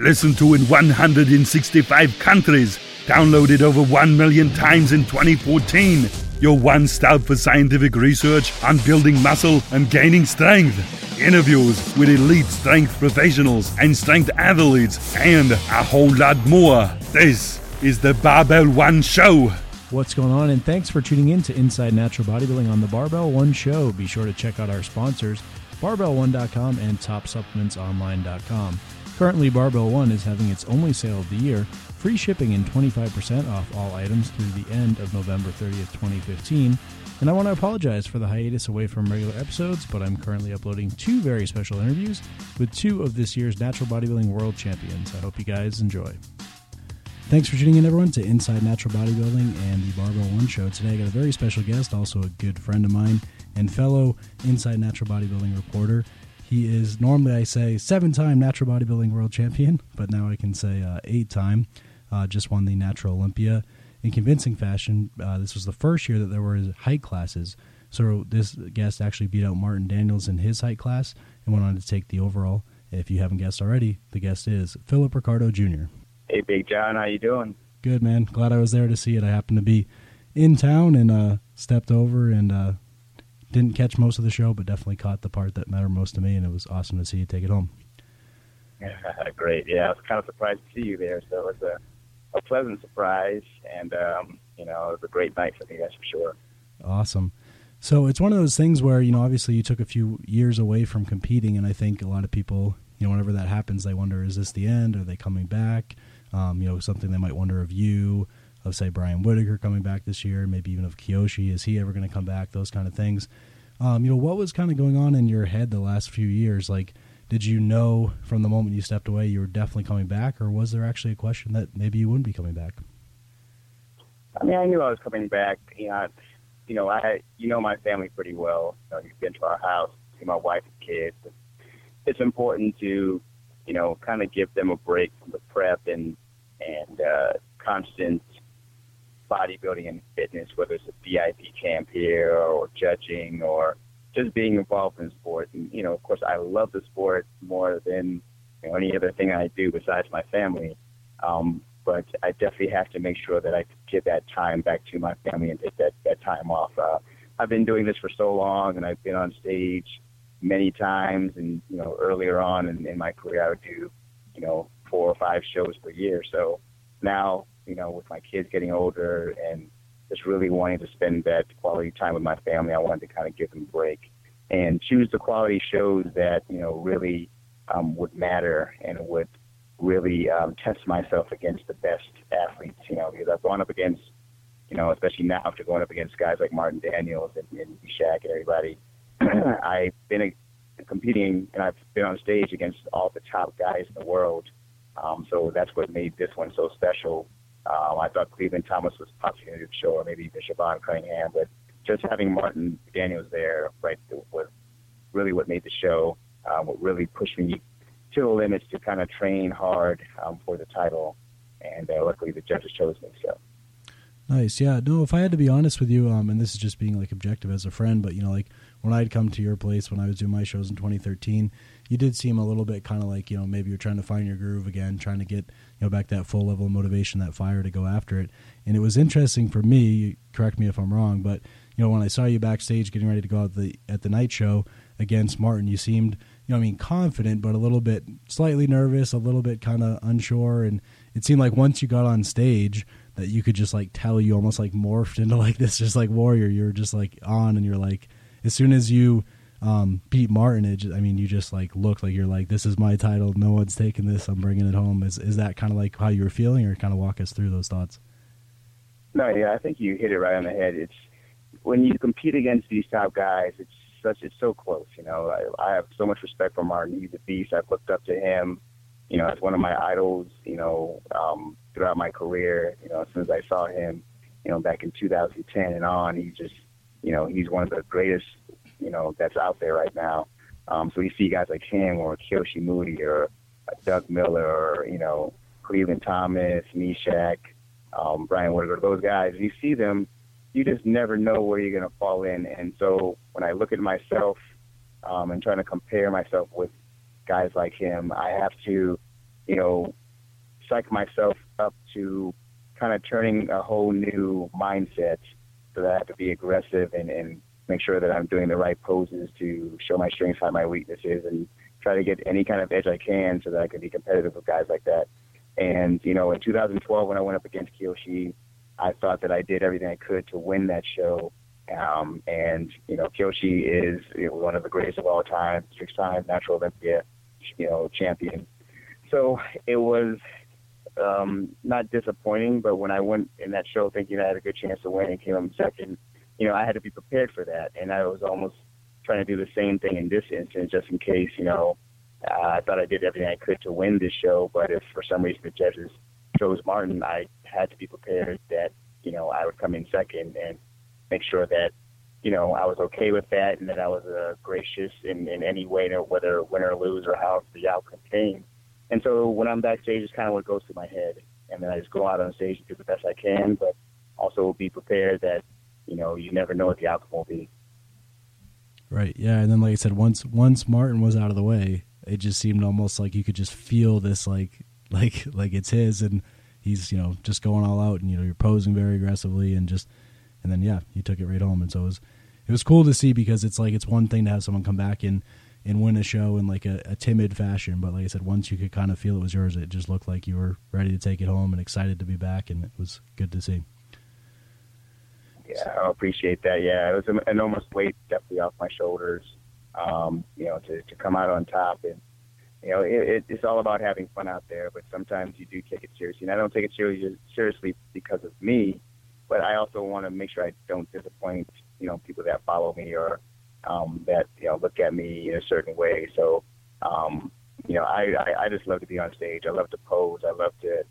Listened to in 165 countries. Downloaded over 1 million times in 2014. Your one stop for scientific research on building muscle and gaining strength. Interviews with elite strength professionals and strength athletes, and a whole lot more. This is the Barbell One Show. What's going on? And thanks for tuning in to Inside Natural Bodybuilding on the Barbell One Show. Be sure to check out our sponsors, barbell1.com and topsupplementsonline.com. Currently, Barbell One is having its only sale of the year, free shipping and 25% off all items through the end of November 30th, 2015. And I want to apologize for the hiatus away from regular episodes, but I'm currently uploading two very special interviews with two of this year's Natural Bodybuilding World Champions. I hope you guys enjoy. Thanks for tuning in, everyone, to Inside Natural Bodybuilding and the Barbell One Show. Today I got a very special guest, also a good friend of mine and fellow Inside Natural Bodybuilding reporter. He is, normally I say, 7-time Natural Bodybuilding World Champion, but now I can say 8-time. Just won the Natural Olympia in convincing fashion. This was the first year that there were height classes. So this guest actually beat out Martin Daniels in his height class and went on to take the overall. If you haven't guessed already, the guest is Philip Ricardo Jr. Hey, Big John, how you doing? Good, man. Glad I was there to see it. I happened to be in town and stepped over and didn't catch most of the show, but definitely caught the part that mattered most to me, and it was awesome to see you take it home. Great. Yeah, I was kind of surprised to see you there, so it was a pleasant surprise, and, it was a great night for you guys for sure. Awesome. So it's one of those things where, obviously you took a few years away from competing, and I think a lot of people, whenever that happens, they wonder, is this the end? Are they coming back? Something they might wonder of you, of, say, Brian Whitaker coming back this year, maybe even of Kiyoshi. Is he ever going to come back? Those kind of things. What was kind of going on in your head the last few years? Like, did you know from the moment you stepped away you were definitely coming back, or was there actually a question that maybe you wouldn't be coming back? I mean, I knew I was coming back. My family pretty well. You've been to our house, see my wife and kids. It's important to, kind of give them a break from the prep and constant bodybuilding and fitness, whether it's a VIP camp here or judging or just being involved in sport. And, of course, I love the sport more than any other thing I do besides my family. But I definitely have to make sure that I give that time back to my family and take that time off. I've been doing this for so long, and I've been on stage many times. And, earlier on in my career, I would do, 4 or 5 shows per year. So now, with my kids getting older and just really wanting to spend that quality time with my family, I wanted to kind of give them a break and choose the quality shows that, really would matter and would really test myself against the best athletes, because I've gone up against, especially now after going up against guys like Martin Daniels and Shaq and everybody, I've been competing and I've been on stage against all the top guys in the world. So that's what made this one so special. I thought Cleveland Thomas was possibly going to show, or maybe Siobhan Cunningham, but just having Martin Daniels there, right, was really what made the show, what really pushed me to the limits to kind of train hard for the title, and luckily the judges chose me. So nice. Yeah, no, if I had to be honest with you, and this is just being like objective as a friend, but when I'd come to your place when I was doing my shows in 2013, you did seem a little bit kind of like, maybe you're trying to find your groove again, trying to get, back that full level of motivation, that fire to go after it. And it was interesting for me, correct me if I'm wrong, but, when I saw you backstage getting ready to go out at the night show against Martin, you seemed, confident, but a little bit slightly nervous, a little bit kind of unsure. And it seemed like once you got on stage that you could just like tell you almost like morphed into like this, just like warrior. You were just like on, and you're like, as soon as you beat Martin, you just like looked like you're like, this is my title. No one's taking this. I'm bringing it home. Is that kind of like how you were feeling, or kind of walk us through those thoughts? No, yeah, I think you hit it right on the head. It's when you compete against these top guys, it's so close. I have so much respect for Martin. He's a beast. I've looked up to him, as one of my idols, throughout my career, as soon as I saw him, back in 2010 and on, he's just, he's one of the greatest, that's out there right now. So you see guys like him or Kiyoshi Moody or Doug Miller or, Cleveland Thomas, Meshack, Brian Whitaker, those guys, you see them, you just never know where you're going to fall in. And so when I look at myself and trying to compare myself with guys like him, I have to psych myself up to kind of turning a whole new mindset so that I have to be aggressive and make sure that I'm doing the right poses to show my strengths, hide my weaknesses, and try to get any kind of edge I can so that I can be competitive with guys like that. And, in 2012, when I went up against Kyoshi, I thought that I did everything I could to win that show. Kyoshi is one of the greatest of all time, 6-time Natural Olympia, champion. So it was not disappointing, but when I went in that show thinking I had a good chance to win and came up second, I had to be prepared for that. And I was almost trying to do the same thing in this instance, just in case, I thought I did everything I could to win this show. But if for some reason the judges chose Martin, I had to be prepared that, I would come in second and make sure that, I was okay with that and that I was gracious in any way, whether win or lose or how the outcome came. And so when I'm backstage, it's kind of what goes through my head. And then I just go out on stage and do the best I can, but also be prepared that, you never know what the outcome will be. Right, yeah, and then like I said, once Martin was out of the way, it just seemed almost like you could just feel this like it's his, and he's just going all out, and you're posing very aggressively, and then you took it right home, and so it was cool to see, because it's one thing to have someone come back and win a show in like a timid fashion, but like I said, once you could kind of feel it was yours, it just looked like you were ready to take it home and excited to be back, and it was good to see. Yeah, I appreciate that. Yeah, it was an enormous weight definitely off my shoulders, to come out on top. And, it's all about having fun out there, but sometimes you do take it seriously. And I don't take it seriously because of me, but I also want to make sure I don't disappoint, people that follow me or that, look at me in a certain way. So, I just love to be on stage. I love to pose. I love to,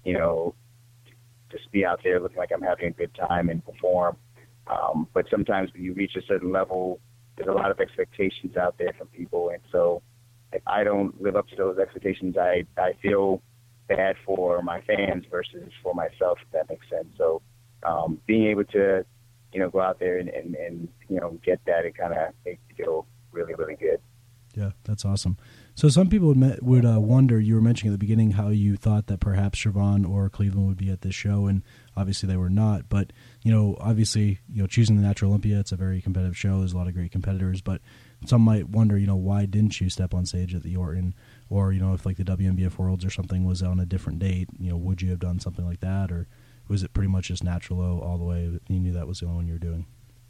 just be out there looking like I'm having a good time and perform. But sometimes when you reach a certain level, there's a lot of expectations out there from people. And so if I don't live up to those expectations, I feel bad for my fans versus for myself, if that makes sense. So being able to, go out there and get that, it kind of makes me feel really, really good. Yeah, that's awesome. So some people would wonder, you were mentioning at the beginning how you thought that perhaps Shervon or Cleveland would be at this show, and obviously they were not. But, obviously, choosing the Natural Olympia, it's a very competitive show. There's a lot of great competitors. But some might wonder, why didn't you step on stage at the Orton? Or, if like the WNBF Worlds or something was on a different date, would you have done something like that? Or was it pretty much just Natural all the way? You knew that was the only one you were doing?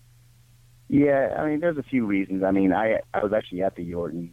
Yeah, I mean, there's a few reasons. I mean, I was actually at the Orton,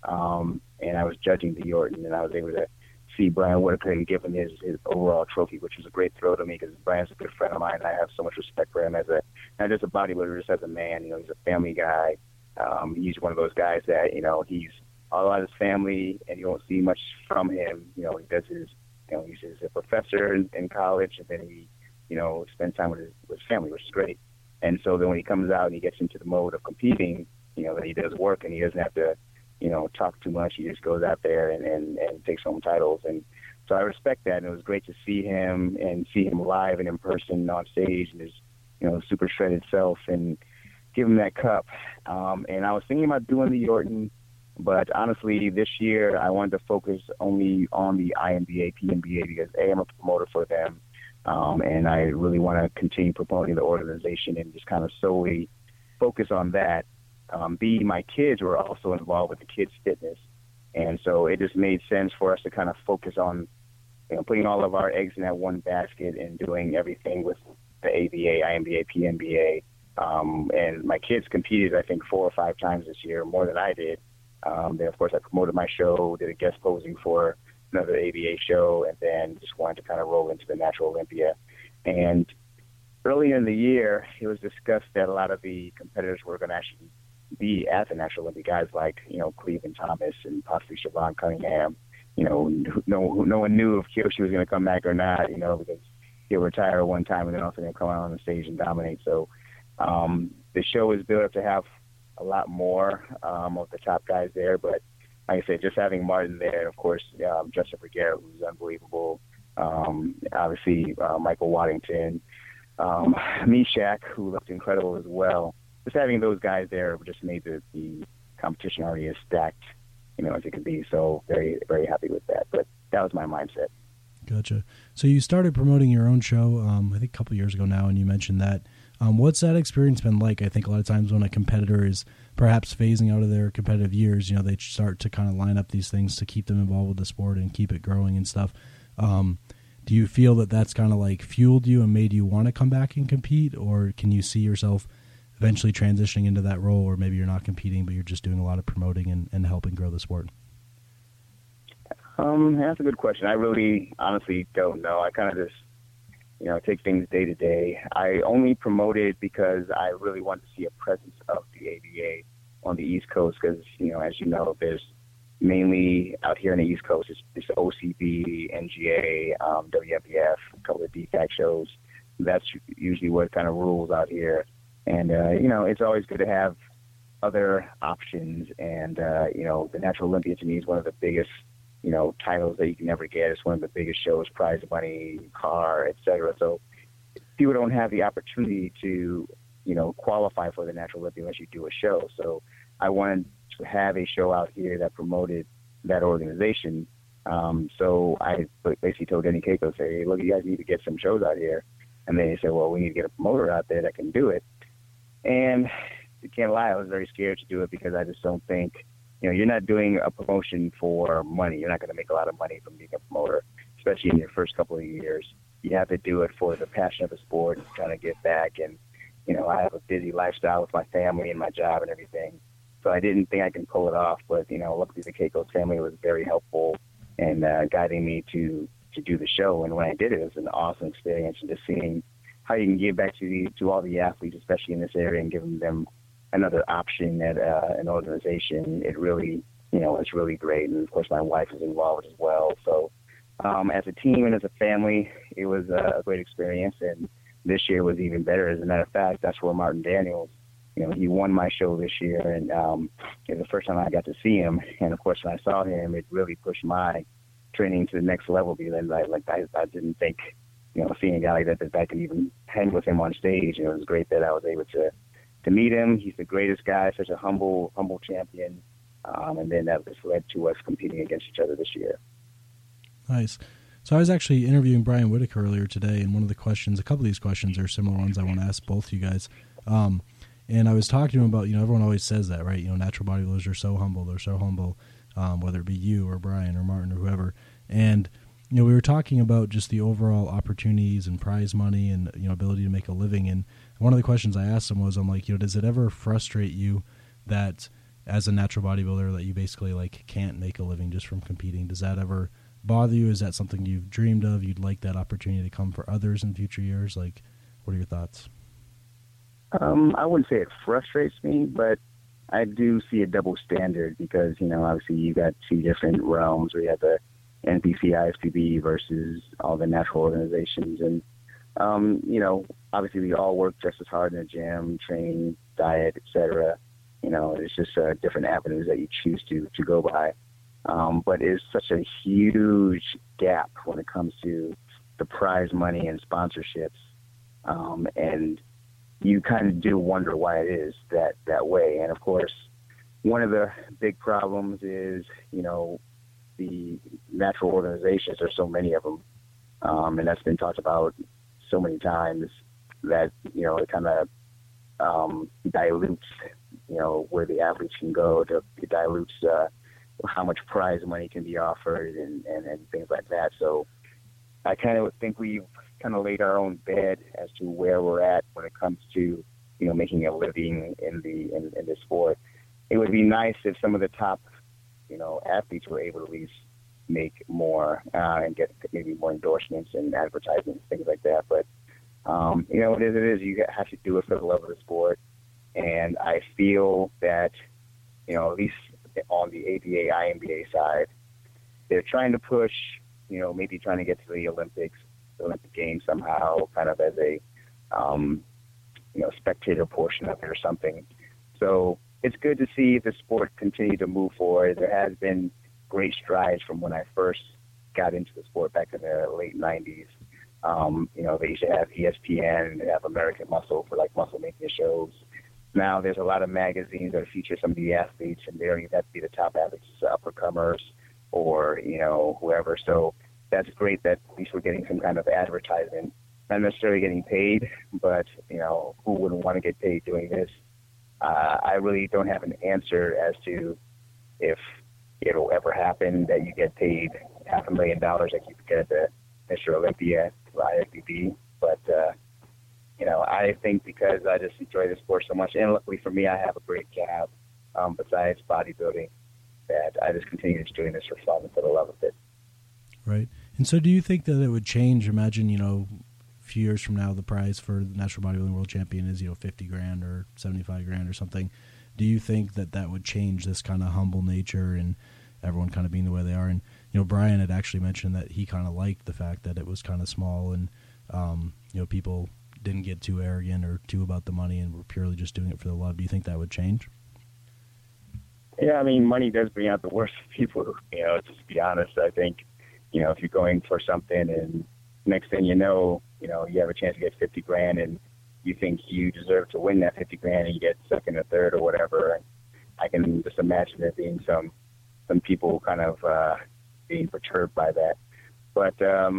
and I was judging the Orton, and I was able to see Brian Whitaker and give him his overall trophy, which was a great thrill to me because Brian's a good friend of mine, and I have so much respect for him as not just a bodybuilder, just as a man. He's a family guy. He's one of those guys that, he's all about his family, and you won't see much from him. He does his, he's a professor in college, and then he, spends time with his family, which is great. And so then when he comes out and he gets into the mode of competing, that he does work and he doesn't have to, talk too much. He just goes out there and takes home titles. And so I respect that. And it was great to see him and see him live and in person on stage and his, super shredded self and give him that cup. And I was thinking about doing the Orton, but honestly, this year I wanted to focus only on the INBA, PNBA, because A, I'm a promoter for them. And I really want to continue promoting the organization and just kind of solely focus on that. B, my kids were also involved with the kids' fitness. And so it just made sense for us to kind of focus on, putting all of our eggs in that one basket and doing everything with the ABA, INBA, PNBA. And my kids competed, I think, 4 or 5 times this year, more than I did. Then, of course, I promoted my show, did a guest posing for another ABA show, and then just wanted to kind of roll into the Natural Olympia. And earlier in the year, it was discussed that a lot of the competitors were going to actually be at the Natural Olympia, guys like, Cleveland Thomas and possibly Shervon Cunningham. No one knew if Kyoshi was going to come back or not, because he'll retire one time and then also going to come out on the stage and dominate. So the show is built up to have a lot more of the top guys there, but like I said, just having Martin there, and of course, Justin Vergara, who's unbelievable. Obviously, Michael Waddington, Meshack, who looked incredible as well. Just having those guys there just made the competition already as stacked, as it could be. So very, very happy with that. But that was my mindset. Gotcha. So you started promoting your own show, I think a couple years ago now, and you mentioned that. What's that experience been like? I think a lot of times when a competitor is perhaps phasing out of their competitive years, they start to kind of line up these things to keep them involved with the sport and keep it growing and stuff. Do you feel that that's kind of like fueled you and made you want to come back and compete, or can you see yourself eventually transitioning into that role, or maybe you're not competing but you're just doing a lot of promoting and helping grow the sport? That's a good question. I really honestly don't know. I kind of just take things day to day. I only promoted because I really wanted to see a presence of the ABA on the East Coast because, as you know, there's mainly out here on the East Coast, it's OCB, NGA, WMBF, a couple of DFAC shows. That's usually what kind of rules out here. And, it's always good to have other options. And, the Natural Olympia to me is one of the biggest titles that you can ever get. It's one of the biggest shows, prize money, car, etc. So people don't have the opportunity to, qualify for the Natural Olympia unless you do a show. So I wanted to have a show out here that promoted that organization. So I basically told Denny Keiko, say, hey, look, you guys need to get some shows out here. And then he said, well, we need to get a promoter out there that can do it. And I can't lie, I was very scared to do it because I just don't think, you're not doing a promotion for money. You're not going to make a lot of money from being a promoter, especially in your first couple of years. You have to do it for the passion of the sport and trying to get back. And, I have a busy lifestyle with my family and my job and everything. So I didn't think I can pull it off. But, luckily the Keiko's family was very helpful and guiding me to do the show. And when I did it, it was an awesome experience. And just seeing how you can give back to all the athletes, especially in this area, and giving them another option at an organization, it really, it's really great. And of course, my wife is involved as well. So as a team and as a family, it was a great experience. And this year was even better. As a matter of fact, that's where Martin Daniels, he won my show this year. And it was the first time I got to see him. And of course, when I saw him, it really pushed my training to the next level because I didn't think, seeing a guy like that I could even hang with him on stage. And it was great that I was able to meet him. He's the greatest guy, such a humble champion. And then that just led to us competing against each other this year. Nice. So I was actually interviewing Brian Whitaker earlier today, and a couple of these questions are similar ones I want to ask both you guys. And I was talking to him about, everyone always says that, right? Natural bodybuilders are so humble. They're so humble, whether it be you or Brian or Martin or whoever. And, we were talking about just the overall opportunities and prize money and, ability to make a living. And one of the questions I asked him was, I'm like, does it ever frustrate you that as a natural bodybuilder that you basically can't make a living just from competing? Does that ever bother you? Is that something you've dreamed of? You'd like that opportunity to come for others in future years? What are your thoughts? I wouldn't say it frustrates me, but I do see a double standard because, obviously you got two different realms where you have the NPC, IFBB versus all the natural organizations. And, obviously we all work just as hard in the gym, train, diet, etc. It's just different avenues that you choose to go by. But it's such a huge gap when it comes to the prize money and sponsorships. And you kind of do wonder why it is that way. And of course, one of the big problems is, the natural organizations. There's so many of them. And that's been talked about so many times that, it kind of dilutes, where the athletes can go. It dilutes how much prize money can be offered and things like that. So I kind of think we've kind of laid our own bed as to where we're at when it comes to, making a living in the sport. It would be nice if some of the top, athletes were able to at least make more and get maybe more endorsements and advertisements, things like that. But, it is. You have to do it for the love of the sport. And I feel that, at least on the ABA, INBA side, they're trying to push, maybe trying to get to the Olympic Games somehow, kind of as a, spectator portion of it or something. So it's good to see the sport continue to move forward. There has been great strides from when I first got into the sport back in the late 90s. They used to have ESPN and have American Muscle for muscle making shows. Now there's a lot of magazines that feature some of the athletes, and they don't even have to be the top athletes, uppercomers. or, whoever. So that's great that at least we're getting some kind of advertisement, not necessarily getting paid, but, who wouldn't want to get paid doing this? I really don't have an answer as to if it'll ever happen that you get paid $500,000 like you get at the Mr. Olympia through IFBB. But, I think because I just enjoy the sport so much, and luckily for me, I have a great job besides bodybuilding, that I just continue just doing this for fun and for the love of it. Right. And so do you think that it would change? Imagine, a few years from now, the prize for the National Bodybuilding World Champion is, $50,000 or $75,000 or something. Do you think that would change this kind of humble nature and everyone kind of being the way they are? And, Brian had actually mentioned that he kind of liked the fact that it was kind of small and, people didn't get too arrogant or too about the money and were purely just doing it for the love. Do you think that would change? Yeah, money does bring out the worst of people, just to be honest. I think, if you're going for something and next thing you have a chance to get $50,000 and you think you deserve to win that $50,000 and you get second or third or whatever. And I can just imagine there being some people kind of being perturbed by that. But,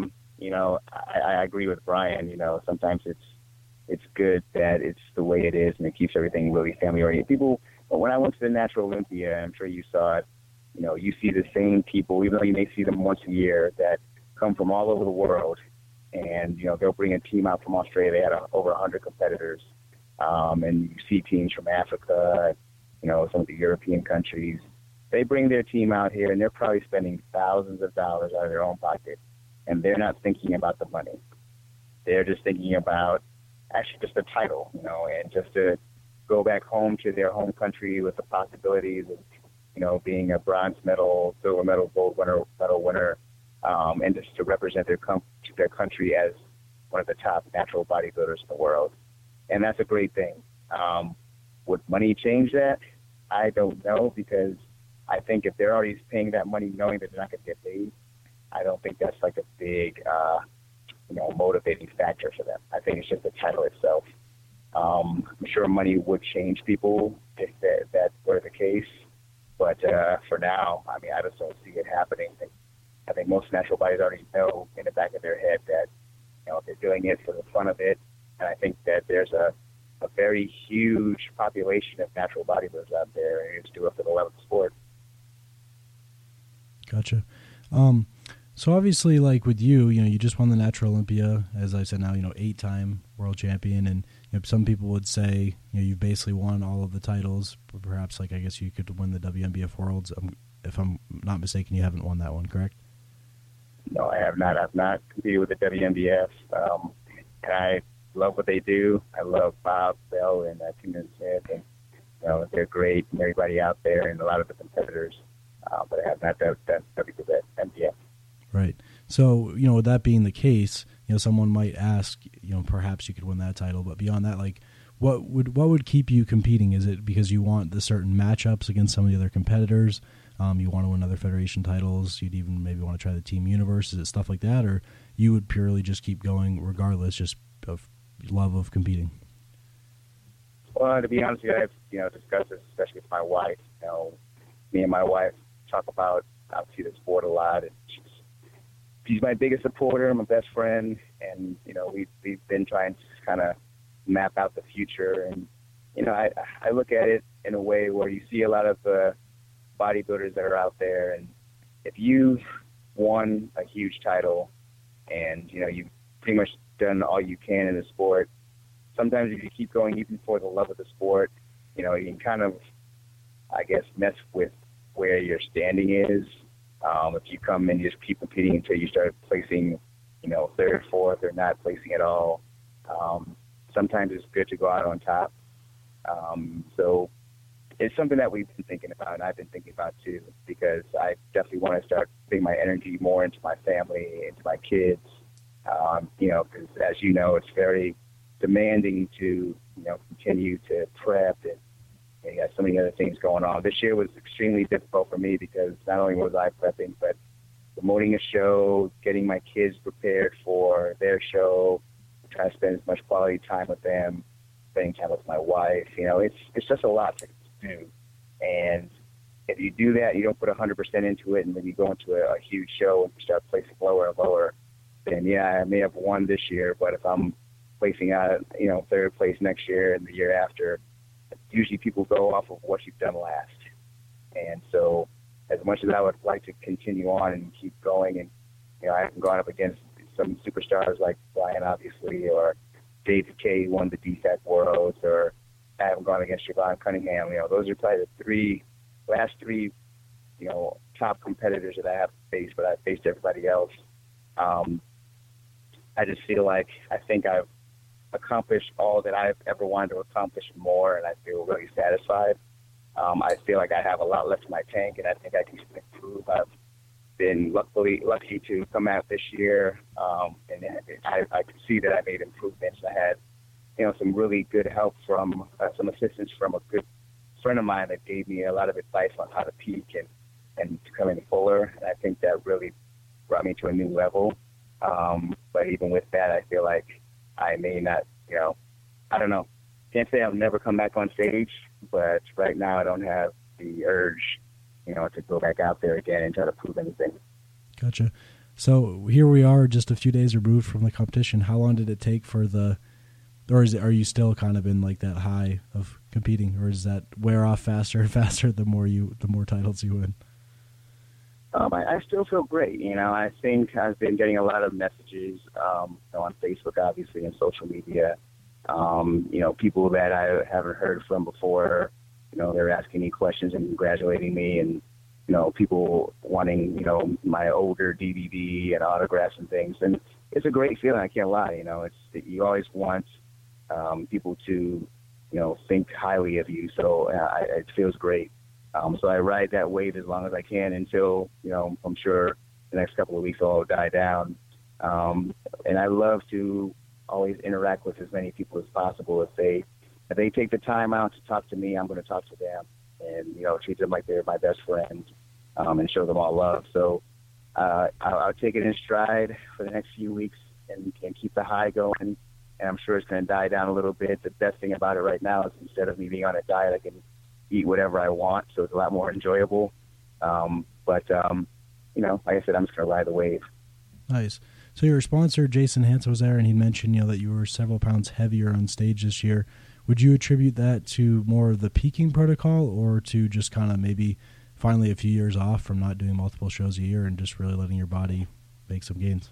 I agree with Brian. Sometimes it's good that it's the way it is and it keeps everything really family oriented. When I went to the Natural Olympia, I'm sure you saw it, you see the same people, even though you may see them once a year, that come from all over the world. And, they'll bring a team out from Australia. They had over 100 competitors. And you see teams from Africa, some of the European countries. They bring their team out here, and they're probably spending thousands of dollars out of their own pocket. And they're not thinking about the money. They're just thinking about actually just the title, and just to go back home to their home country with the possibilities of, being a bronze medal, silver medal, gold medal winner, and just to represent their country as one of the top natural bodybuilders in the world. And that's a great thing. Would money change that? I don't know, because I think if they're already paying that money knowing that they're not going to get paid, I don't think that's like a big, motivating factor for them. I think it's just the title itself. I'm sure money would change people if that were the case. But for now, I just don't see it happening. I think most natural bodies already know in the back of their head that, they're doing it for the fun of it. And I think that there's a very huge population of natural bodybuilders out there, and it's do it for the love of the sport. Gotcha. So obviously, like with you, you just won the Natural Olympia, as I said now, 8-time world champion. And some people would say, you've basically won all of the titles. Perhaps, I guess you could win the WNBF Worlds. If I'm not mistaken, you haven't won that one, correct? No, I have not. I've not competed with the WNBF. And I love what they do. I love Bob Bell and Tina Smith, and they're great, and everybody out there, and a lot of the competitors. But I have not done WNBF. Right. So, with that being the case, someone might ask, perhaps you could win that title, but beyond that, what would keep you competing? Is it because you want the certain matchups against some of the other competitors? You want to win other federation titles? You'd even maybe want to try the Team Universe? Is it stuff like that? Or you would purely just keep going regardless, just of love of competing? Well, to be honest with you, I've discussed this, especially with my wife. Me and my wife talk about, obviously, the sport a lot, and she's my biggest supporter, my best friend, and, we've been trying to kind of map out the future. And, I look at it in a way where you see a lot of bodybuilders that are out there, and if you've won a huge title and, you've pretty much done all you can in the sport, sometimes if you keep going even for the love of the sport, you can kind of, I guess, mess with where your standing is. If you come and just keep competing until you start placing, third, fourth, or not placing at all, sometimes it's good to go out on top. So it's something that we've been thinking about, and I've been thinking about too, because I definitely want to start putting my energy more into my family, into my kids, because as you know, it's very demanding to, continue to prep, and you got so many other things going on. This year was extremely difficult for me because not only was I prepping, but promoting a show, getting my kids prepared for their show, trying to spend as much quality time with them, spending time with my wife. It's just a lot to do. And, if you do that, you don't put 100% into it, and then you go into a huge show and you start placing lower and lower, then yeah, I may have won this year, but if I'm placing out, third place next year and the year after, usually people go off of what you've done last. And so as much as I would like to continue on and keep going, and, I haven't gone up against some superstars like Brian, obviously, or David Kay won the DSAC Worlds, or I haven't gone against Siobhan Cunningham. Those are probably the last three, top competitors that I have faced, but I've faced everybody else. I just feel like I think I've accomplished all that I've ever wanted to accomplish and more, and I feel really satisfied. I feel like I have a lot left in my tank, and I think I can improve. I've been lucky to come out this year, and I could see that I made improvements. I had, some really good help from some assistance from a good friend of mine that gave me a lot of advice on how to peak and to come in fuller. And I think that really brought me to a new level. But even with that, I feel like I may not, I don't know. Can't say I'll never come back on stage, but right now I don't have the urge, to go back out there again and try to prove anything. Gotcha. So here we are, just a few days removed from the competition. How long did it take for are you still kind of in like that high of competing, or does that wear off faster and faster the more titles you win? I still feel great. I think I've been getting a lot of messages on Facebook, obviously, and social media. People that I haven't heard from before, they're asking me questions and congratulating me, and, people wanting, my older DVD and autographs and things. And it's a great feeling, I can't lie. You always want people to, think highly of you. So it feels great. So I ride that wave as long as I can until, I'm sure the next couple of weeks will all die down. And I love to always interact with as many people as possible. If they take the time out to talk to me, I'm going to talk to them and, treat them like they're my best friend, and show them all love. So I'll take it in stride for the next few weeks and keep the high going. And I'm sure it's going to die down a little bit. The best thing about it right now is instead of me being on a diet, I can eat whatever I want, so it's a lot more enjoyable. Like I said, I'm just going to ride the wave. Nice. So your sponsor, Jason Hansen, was there, and he mentioned, that you were several pounds heavier on stage this year. Would you attribute that to more of the peaking protocol, or to just kind of maybe finally a few years off from not doing multiple shows a year and just really letting your body make some gains?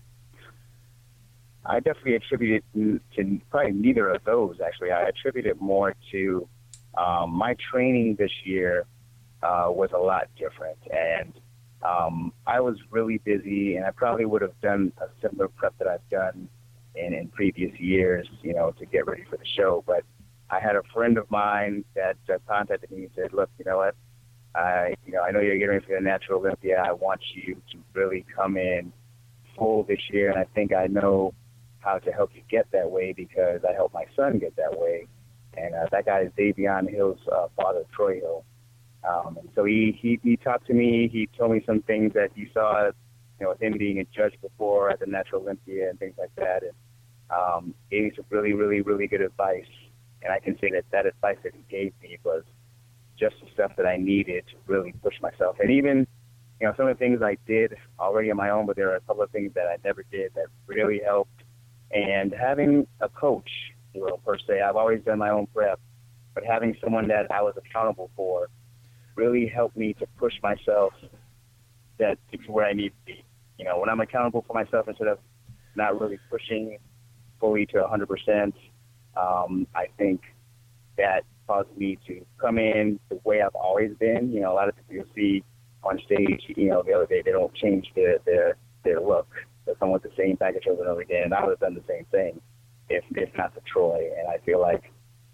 I definitely attribute it to probably neither of those, actually. I attribute it more to my training this year was a lot different. And I was really busy, and I probably would have done a similar prep that I've done in previous years, to get ready for the show. But I had a friend of mine that contacted me and said, look, you know what, I know you're getting ready for the Natural Olympia. I want you to really come in full this year, and I think I know how to help you get that way because I helped my son get that way. And that guy is Davion Hill's father, Troy Hill. And so he talked to me. He told me some things that he saw, with him being a judge before at the Natural Olympia and things like that. And gave me some really, really, really good advice. And I can say that advice that he gave me was just the stuff that I needed to really push myself. And even, some of the things I did already on my own, but there are a couple of things that I never did that really helped. And having a coach, per se, I've always done my own prep, but having someone that I was accountable for really helped me to push myself to where I need to be. When I'm accountable for myself instead of not really pushing fully to 100%, I think that caused me to come in the way I've always been. A lot of people you see on stage, the other day, they don't change their look. They come with the same package over and over again. And I would have done the same thing if not for Troy. And I feel like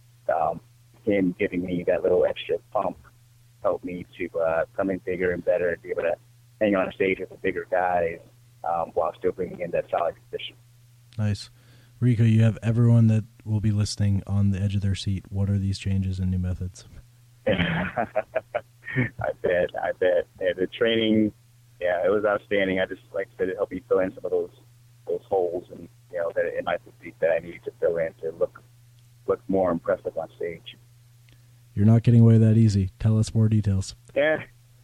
him giving me that little extra pump helped me to come in bigger and better and be able to hang on stage with the bigger guys while still bringing in that solid condition. Nice. Rico, you have everyone that will be listening on the edge of their seat. What are these changes and new methods? I bet. And the training, it was outstanding. I just, like I said, it helped me fill in some of those holes and, that in my physique that I needed to fill in to look more impressive on stage. You're not getting away that easy. Tell us more details. Yeah.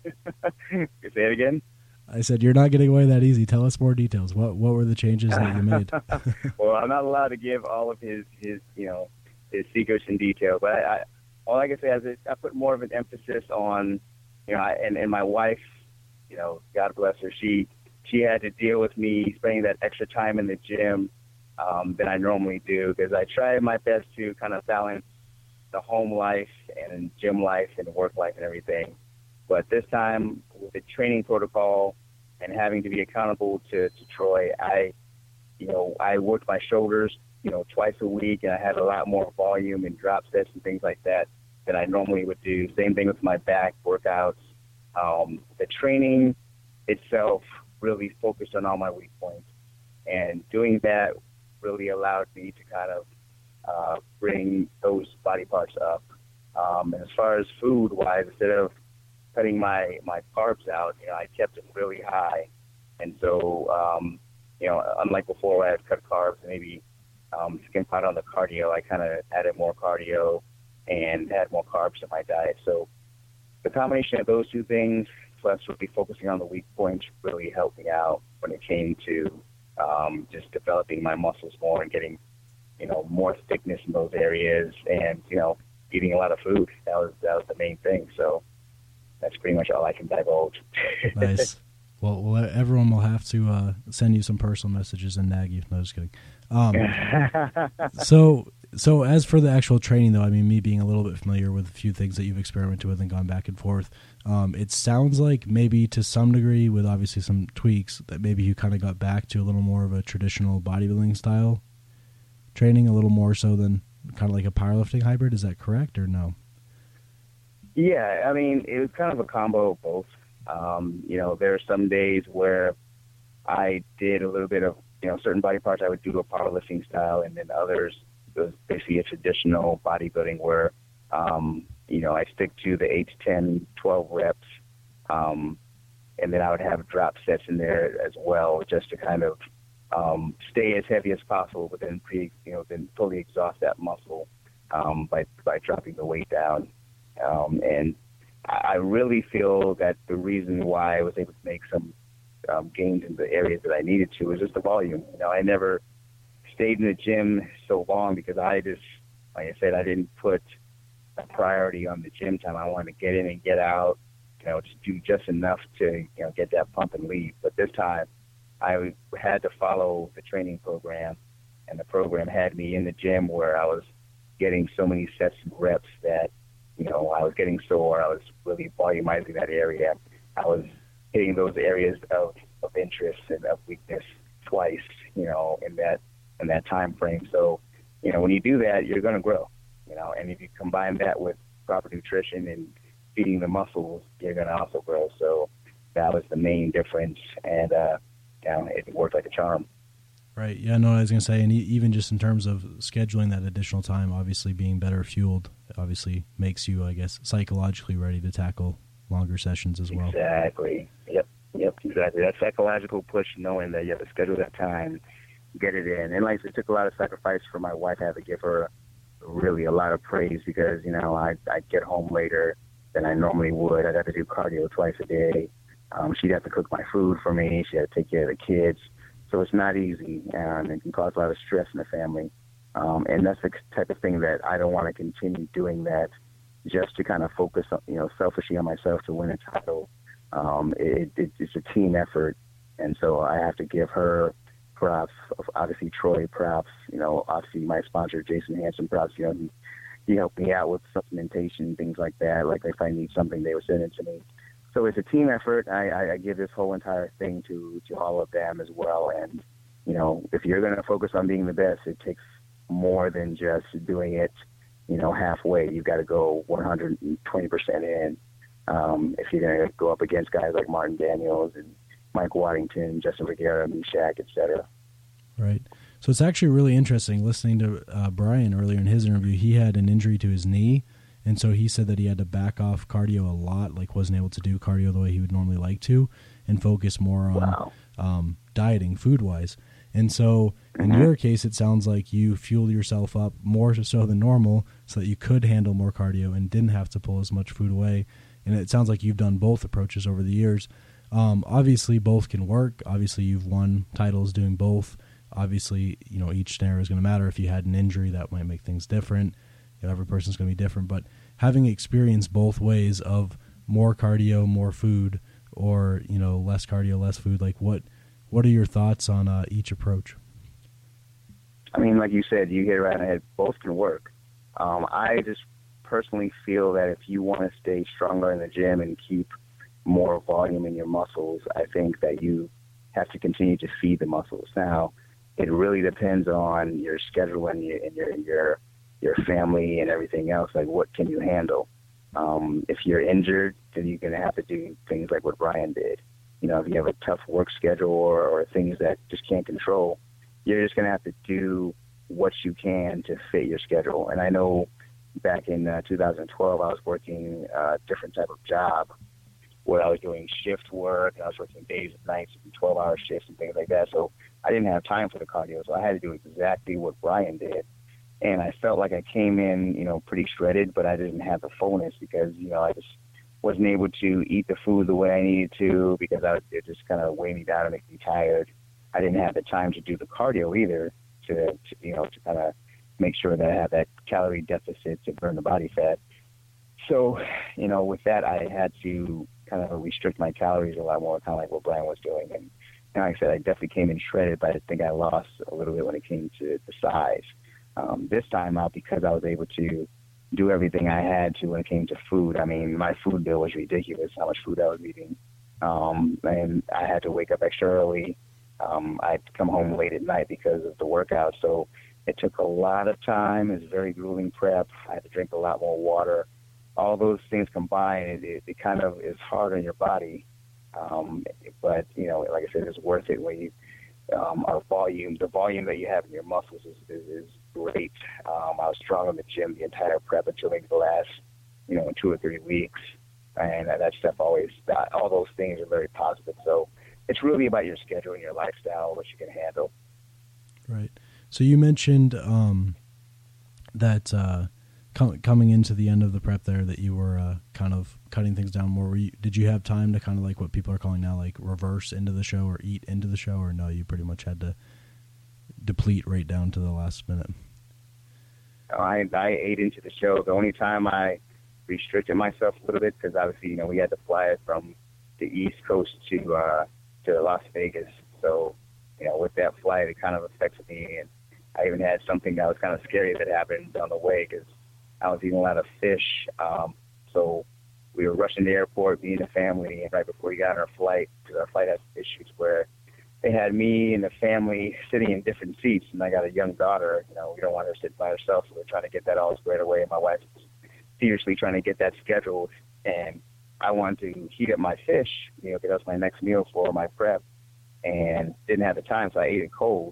Say it again. I said, you're not getting away that easy. Tell us more details. What were the changes that you made? Well, I'm not allowed to give all of his secrets and details, but all I can say is I put more of an emphasis on, and my wife, God bless her, she had to deal with me spending that extra time in the gym than I normally do, because I try my best to kind of balance the home life and gym life and work life and everything. But this time, with the training protocol and having to be accountable to Troy, I worked my shoulders, twice a week, and I had a lot more volume and drop sets and things like that than I normally would do. Same thing with my back workouts. The training itself really focused on all my weak points, and doing that really allowed me to kind of bring those body parts up. And as far as food-wise, instead of cutting my carbs out, I kept them really high. And so, unlike before where I'd cut carbs and maybe skimp out on the cardio, I kind of added more cardio and had more carbs in my diet. So the combination of those two things, plus really focusing on the weak points, really helped me out when it came to just developing my muscles more and getting, more thickness in those areas, and, eating a lot of food. That was the main thing. So that's pretty much all I can divulge. Nice. Well, everyone will have to send you some personal messages and nag you. No, just kidding. So as for the actual training, though, I mean, me being a little bit familiar with a few things that you've experimented with and gone back and forth, it sounds like maybe to some degree, with obviously some tweaks, that maybe you kind of got back to a little more of a traditional bodybuilding style training, a little more so than kind of like a powerlifting hybrid. Is that correct or no? Yeah, I mean, it was kind of a combo of both. There are some days where I did a little bit of, certain body parts I would do a powerlifting style, and then others, it was basically a traditional bodybuilding where, I stick to the 8 to 10, 12 reps, and then I would have drop sets in there as well, just to kind of stay as heavy as possible, but then then fully exhaust that muscle by dropping the weight down. And I really feel that the reason why I was able to make some gains in the areas that I needed to was just the volume. I never stayed in the gym so long because I just, like I said, I didn't put a priority on the gym time. I wanted to get in and get out, just do just enough to, get that pump and leave. But this time I had to follow the training program, and the program had me in the gym where I was getting so many sets and reps that, I was getting sore. I was really volumizing that area. I was hitting those areas of interest and of weakness twice, in that time frame. So, when you do that, you're going to grow, and if you combine that with proper nutrition and feeding the muscles, you're going to also grow. So that was the main difference, and it worked like a charm. Right. Yeah, no, I was going to say, and even just in terms of scheduling that additional time, obviously being better fueled, obviously makes you, I guess, psychologically ready to tackle longer sessions as well. Exactly. Yep, exactly. That psychological push, knowing that you have to schedule that time, get it in. And like, it took a lot of sacrifice for my wife. I had to give her really a lot of praise because, I'd get home later than I normally would. I'd have to do cardio twice a day. She'd have to cook my food for me. She had to take care of the kids. So it's not easy, and it can cause a lot of stress in the family. And that's the type of thing that I don't want to continue doing, that just to kind of focus, selfishly on myself to win a title. It's a team effort, and so I have to give her props. Obviously, Troy props. Obviously my sponsor, Jason Hansen, props. He helped me out with supplementation, things like that. Like if I need something, they would send it to me. So it's a team effort. I give this whole entire thing to all of them as well. And, if you're going to focus on being the best, it takes more than just doing it, halfway. You've got to go 120% in. If you're going to go up against guys like Martin Daniels and Mike Waddington, Justin Vergara, Meshack, etc. Right. So it's actually really interesting listening to Brian earlier in his interview. He had an injury to his knee, and so he said that he had to back off cardio a lot, like wasn't able to do cardio the way he would normally like to, and focus more on dieting food-wise. And so in your case, it sounds like you fueled yourself up more so than normal so that you could handle more cardio and didn't have to pull as much food away. And it sounds like you've done both approaches over the years. Obviously, both can work. Obviously, you've won titles doing both. Obviously, each scenario is going to matter. If you had an injury, that might make things different. Every person's going to be different. But having experienced both ways of more cardio, more food, or less cardio, less food, like what are your thoughts on each approach? I mean, like you said, you hit it right on the head. Both can work. I just personally feel that if you want to stay stronger in the gym and keep more volume in your muscles, I think that you have to continue to feed the muscles. Now, it really depends on your schedule and your family and everything else. Like, what can you handle? If you're injured, then you're going to have to do things like what Brian did. If you have a tough work schedule or things that just can't control, you're just going to have to do what you can to fit your schedule. And I know back in 2012, I was working a different type of job where I was doing shift work, and I was working days and nights and 12-hour shifts and things like that. So I didn't have time for the cardio, so I had to do exactly what Brian did. And I felt like I came in, pretty shredded, but I didn't have the fullness because, I just wasn't able to eat the food the way I needed to because it just kind of weighed me down and made me tired. I didn't have the time to do the cardio either to kind of make sure that I had that calorie deficit to burn the body fat. So, with that, I had to kind of restrict my calories a lot more, kind of like what Brian was doing. And like I said, I definitely came in shredded, but I think I lost a little bit when it came to the size. This time out, because I was able to do everything I had to when it came to food. I mean, my food bill was ridiculous, how much food I was eating. And I had to wake up extra early. I'd come home late at night because of the workout. So it took a lot of time. It was very grueling prep. I had to drink a lot more water. All those things combined, it kind of is hard on your body. But, like I said, it's worth it when you the volume that you have in your muscles is great. I was strong in the gym the entire prep until maybe the last, 2 or 3 weeks. And that stuff all those things are very positive. So it's really about your schedule and your lifestyle, what you can handle. Right. So you mentioned that coming into the end of the prep there that you were kind of cutting things down more. Did you have time to kind of like what people are calling now like reverse into the show or eat into the show, or no, you pretty much had to deplete right down to the last minute? I ate into the show. The only time I restricted myself a little bit, because obviously, we had to fly it from the East Coast to Las Vegas. So, with that flight, it kind of affected me. And I even had something that was kind of scary that happened on the way because I was eating a lot of fish. So we were rushing to the airport, me and the family, and right before we got on our flight, because our flight had issues where they had me and the family sitting in different seats, and I got a young daughter. We don't want her sitting by herself, so we're trying to get that all squared away. My wife was seriously trying to get that scheduled, and I wanted to heat up my fish, because that was my next meal for my prep, and didn't have the time, so I ate it cold.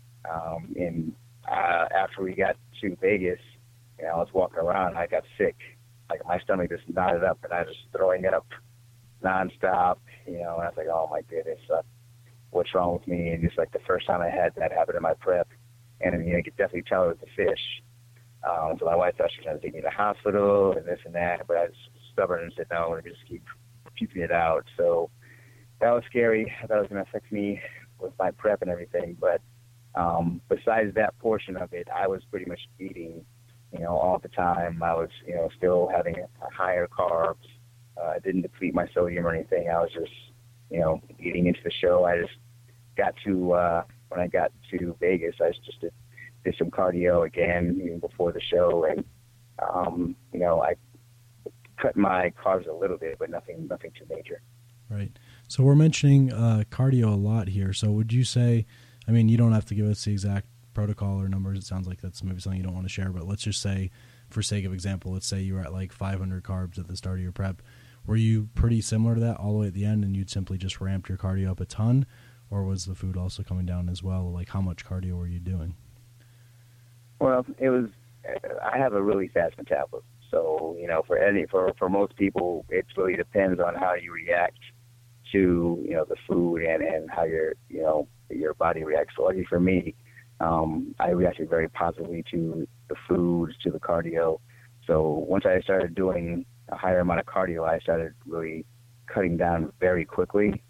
After we got to Vegas, I was walking around, and I got sick. Like, my stomach just knotted up, and I was just throwing up nonstop, and I was like, oh, my goodness, what's wrong with me? And just like the first time I had that happen in my prep, and you could definitely tell it was the fish. So my wife thought she was going to take me to the hospital and this and that, but I was stubborn and said, no, let me just keep puking it out. So that was scary. I thought it was going to affect me with my prep and everything. But besides that portion of it, I was pretty much eating, all the time. I was, still having higher carbs. I didn't deplete my sodium or anything. I was just, eating into the show. I just got to, when I got to Vegas, I just did some cardio again, even before the show. And, I cut my carbs a little bit, but nothing too major. Right. So we're mentioning cardio a lot here. So would you say, I mean, you don't have to give us the exact protocol or numbers. It sounds like that's maybe something you don't want to share, but let's just say, for sake of example, let's say you were at like 500 carbs at the start of your prep. Were you pretty similar to that all the way at the end, and you'd simply just ramped your cardio up a ton, or was the food also coming down as well? Like, how much cardio were you doing? Well, I have a really fast metabolism. So, for most people, it really depends on how you react to, the food and how your body reacts. So luckily for me, I reacted very positively to the food, to the cardio. So once I started doing a higher amount of cardio, I started really cutting down very quickly.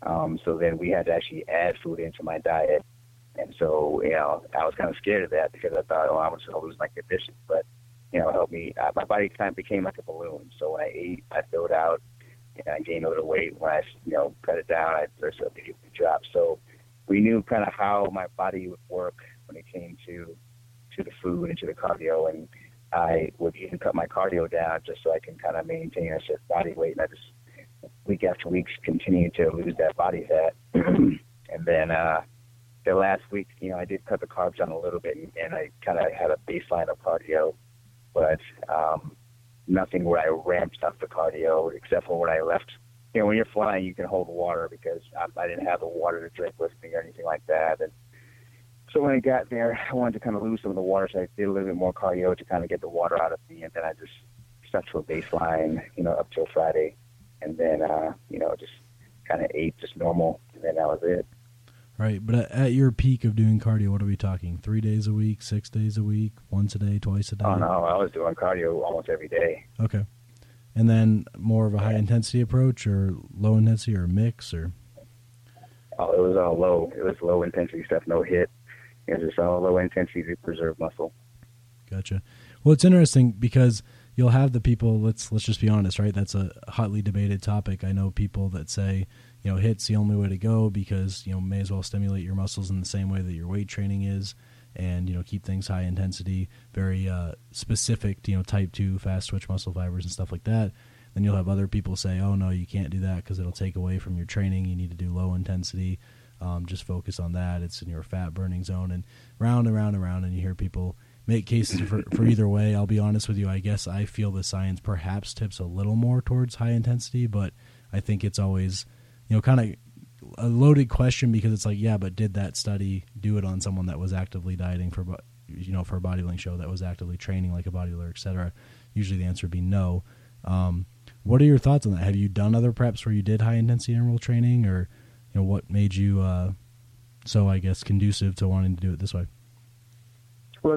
So then we had to actually add food into my diet. And so, I was kind of scared of that because I thought, I'm just going to lose my condition. But, it helped me. My body kind of became like a balloon. So when I ate, I filled out, and I gained a little weight. When I, cut it down, I started to immediately drop. So we knew kind of how my body would work when it came to the food and to the cardio. And I would even cut my cardio down just so I can kind of maintain a certain body weight. And I just, week after week, continued to lose that body fat. And then the last week, I did cut the carbs down a little bit, and I kind of had a baseline of cardio, but nothing where I ramped up the cardio except for when I left. When you're flying, you can hold water because I didn't have the water to drink with me or anything like that. And so when I got there, I wanted to kind of lose some of the water, so I did a little bit more cardio to kind of get the water out of me, and then I just stuck to a baseline, up till Friday, and then, just kind of ate just normal, and then that was it. Right, but at your peak of doing cardio, what are we talking? 3 days a week, 6 days a week, once a day, twice a day? Oh, no, I was doing cardio almost every day. Okay. And then more of a high-intensity approach or low-intensity or a mix? Or? Oh, it was all low. It was low-intensity stuff, no HIIT. It was just all low-intensity to preserve muscle. Gotcha. Well, it's interesting because you'll have the people, let's just be honest, right? That's a hotly debated topic. I know people that say, HIIT's the only way to go because, may as well stimulate your muscles in the same way that your weight training is and, keep things high intensity, very specific, type 2 fast twitch muscle fibers and stuff like that. Then you'll have other people say, oh, no, you can't do that because it'll take away from your training. You need to do low intensity. Just focus on that. It's in your fat burning zone, and round and round and round. And you hear people make cases for either way. I'll be honest with you. I guess I feel the science perhaps tips a little more towards high intensity, but I think it's always, kind of a loaded question because it's like, yeah, but did that study do it on someone that was actively dieting for a bodybuilding show, that was actively training like a bodybuilder, et cetera? Usually the answer would be no. What are your thoughts on that? Have you done other preps where you did high intensity interval training, or what made you so I guess conducive to wanting to do it this way? Well,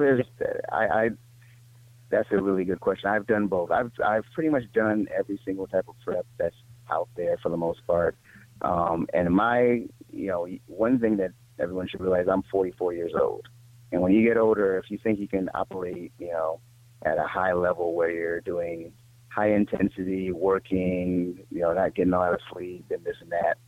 that's a really good question. I've done both. I've pretty much done every single type of prep that's out there for the most part. And one thing that everyone should realize, I'm 44 years old. And when you get older, if you think you can operate, at a high level where you're doing high intensity working, not getting a lot of sleep and this and that,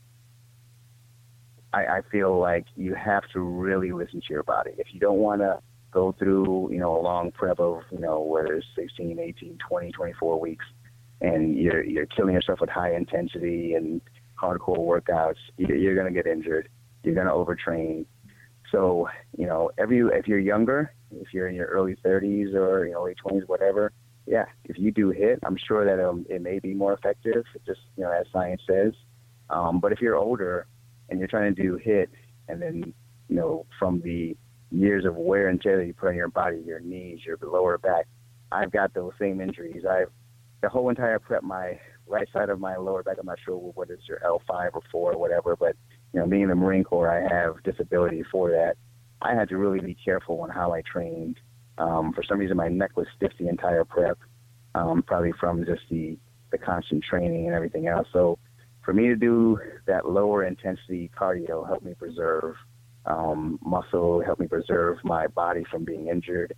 I feel like you have to really listen to your body. If you don't want to go through, a long prep of, whether it's 16, 18, 20, 24 weeks, and you're killing yourself with high intensity and hardcore workouts, you're going to get injured. You're going to overtrain. So, if you're younger, if you're in your early 30s or, late 20s, whatever, yeah, if you do HIIT, I'm sure that it may be more effective, just, as science says. But if you're older and you're trying to do HIIT, and then, from the years of wear and tear that you put on your body, your knees, your lower back, I've got those same injuries. The whole entire prep, my right side of my lower back, I'm not sure what is your L5 or 4 or whatever, but, being in the Marine Corps, I have disability for that. I had to really be careful on how I trained. For some reason, my neck was stiff the entire prep, probably from just the constant training and everything else. So for me to do that lower intensity cardio helped me preserve muscle, helped me preserve my body from being injured.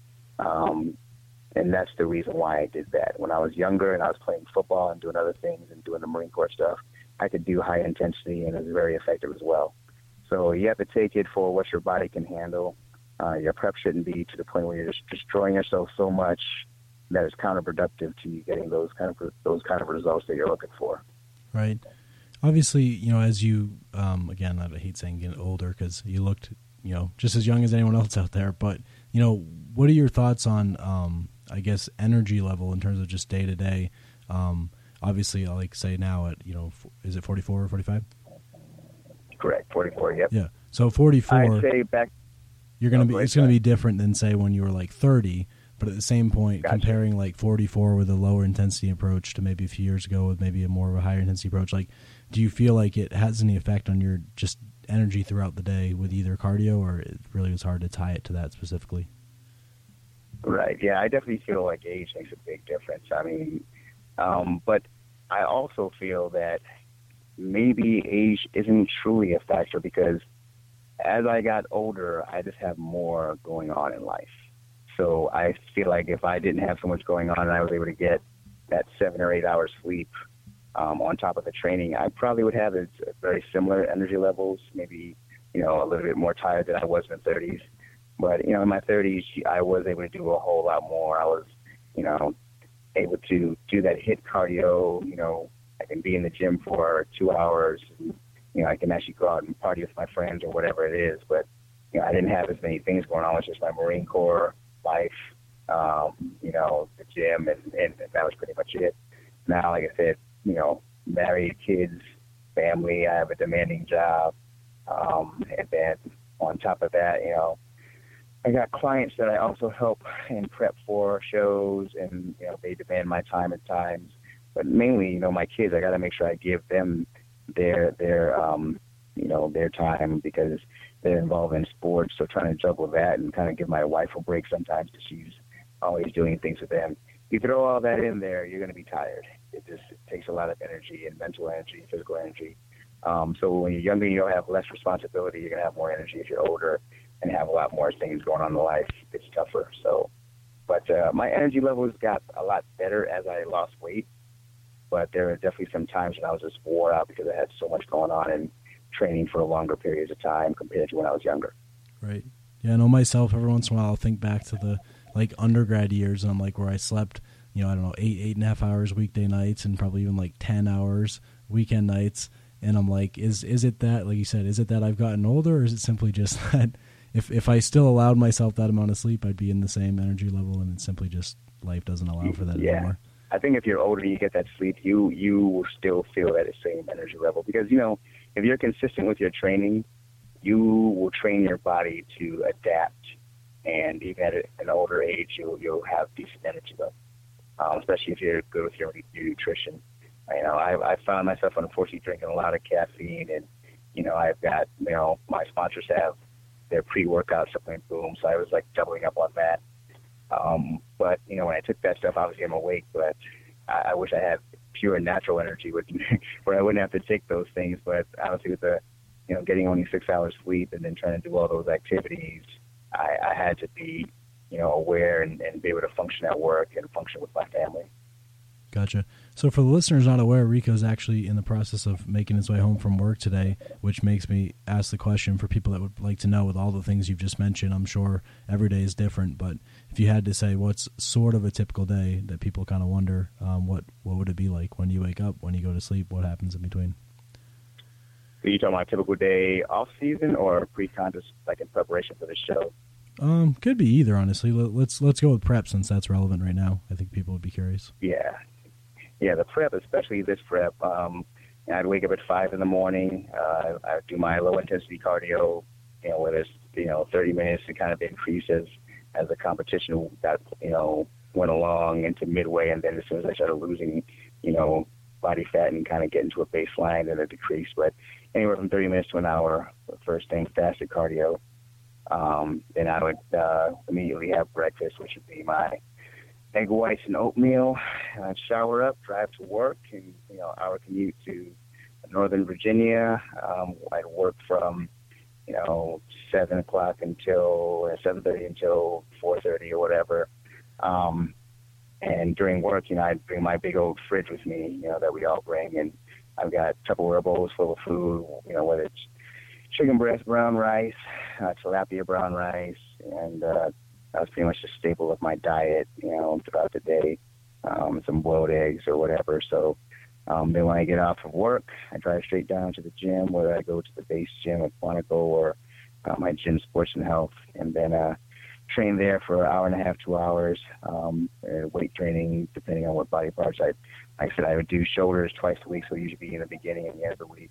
And that's the reason why I did that. When I was younger and I was playing football and doing other things and doing the Marine Corps stuff, I could do high intensity, and it was very effective as well. So you have to take it for what your body can handle. Your prep shouldn't be to the point where you're just destroying yourself so much that it's counterproductive to you getting those kind of results that you're looking for. Right. Obviously, as you, again, I hate saying getting older because you looked, just as young as anyone else out there. But, what are your thoughts on, I guess, energy level in terms of just day to day? Obviously, I like say now at, is it 44 or 45? Correct, 44. Yep. Yeah. So 44. I'd say back. It's going to be different than say when you were like 30. But at the same point, Gotcha. Comparing like 44 with a lower intensity approach to maybe a few years ago with maybe a more of a higher intensity approach, like, do you feel like it has any effect on your just energy throughout the day with either cardio, or it really was hard to tie it to that specifically? Right. Yeah, I definitely feel like age makes a big difference. I mean, but I also feel that maybe age isn't truly a factor because as I got older, I just have more going on in life. So I feel like if I didn't have so much going on and I was able to get that 7 or 8 hours sleep on top of the training, I probably would have very similar energy levels, maybe, a little bit more tired than I was in the 30s. But, in my 30s, I was able to do a whole lot more. I was, able to do that HIIT cardio. I can be in the gym for 2 hours. And, I can actually go out and party with my friends or whatever it is. But, I didn't have as many things going on. It was just my Marine Corps life, the gym, and that was pretty much it. Now, like I said, married, kids, family, I have a demanding job. And then on top of that, I got clients that I also help and prep for shows, and, they demand my time at times. But mainly, my kids, I got to make sure I give them their time because they're involved in sports. So trying to juggle that and kind of give my wife a break sometimes because she's always doing things with them. You throw all that in there, you're going to be tired. It takes a lot of energy and mental energy, physical energy. So when you're younger, you don't have less responsibility. You're going to have more energy. If you're older and have a lot more things going on in life, it's tougher. So, but my energy levels got a lot better as I lost weight. But there are definitely some times when I was just wore out because I had so much going on and training for longer periods of time compared to when I was younger. Right. Yeah, I know myself, every once in a while I'll think back to the undergrad years, and I'm where I slept, 8.5 hours weekday nights and probably even 10 hours weekend nights. And I'm is it that, like you said, is it that I've gotten older, or is it simply just that if I still allowed myself that amount of sleep, I'd be in the same energy level, and it's simply just life doesn't allow for that anymore? I think if you're older and you get that sleep, you will still feel at the same energy level because, if you're consistent with your training, you will train your body to adapt. And even at an older age, you'll have decent energy level, especially if you're good with your nutrition. I found myself, unfortunately, drinking a lot of caffeine, and, I've got, my sponsors have their pre-workout supplement boom, so I was doubling up on that. But, when I took that stuff, obviously I'm awake, but I wish I had pure natural energy where I wouldn't have to take those things. But obviously with the, getting only 6 hours sleep and then trying to do all those activities, I had to be, aware and be able to function at work and function with my family. Gotcha. So for the listeners not aware, Rico's actually in the process of making his way home from work today, which makes me ask the question for people that would like to know with all the things you've just mentioned. I'm sure every day is different, but if you had to say what's sort of a typical day that people kind of wonder, what would it be like when you wake up, when you go to sleep, what happens in between? So you talking about a typical day off season or pre-contest, in preparation for the show? Could be either, honestly. Let's go with prep since that's relevant right now. I think people would be curious. Yeah, the prep, especially this prep, I'd wake up at 5 in the morning. I would do my low-intensity cardio, whether it's, 30 minutes to kind of increase as the competition got, went along into midway. And then as soon as I started losing, body fat and kind of getting to a baseline, then it decreased. But anywhere from 30 minutes to an hour, first thing, fasted cardio. Then I would immediately have breakfast, which would be my egg whites and oatmeal. I'd shower up, drive to work, and hour commute to Northern Virginia. I'd work from 7 o'clock until 7:30 until 4:30 or whatever. And during work, I'd bring my big old fridge with me, that we all bring, and I've got Tupperware bowls full of food, whether it's chicken breast brown rice, tilapia brown rice, and that was pretty much the staple of my diet, throughout the day, some boiled eggs or whatever. So then when I get off of work, I drive straight down to the gym, whether I go to the base gym at Quantico or my gym, Sports and Health, and then train there for an hour and a half, 2 hours, weight training, depending on what body parts. Like I said, I would do shoulders twice a week, so usually be in the beginning and the end of the week.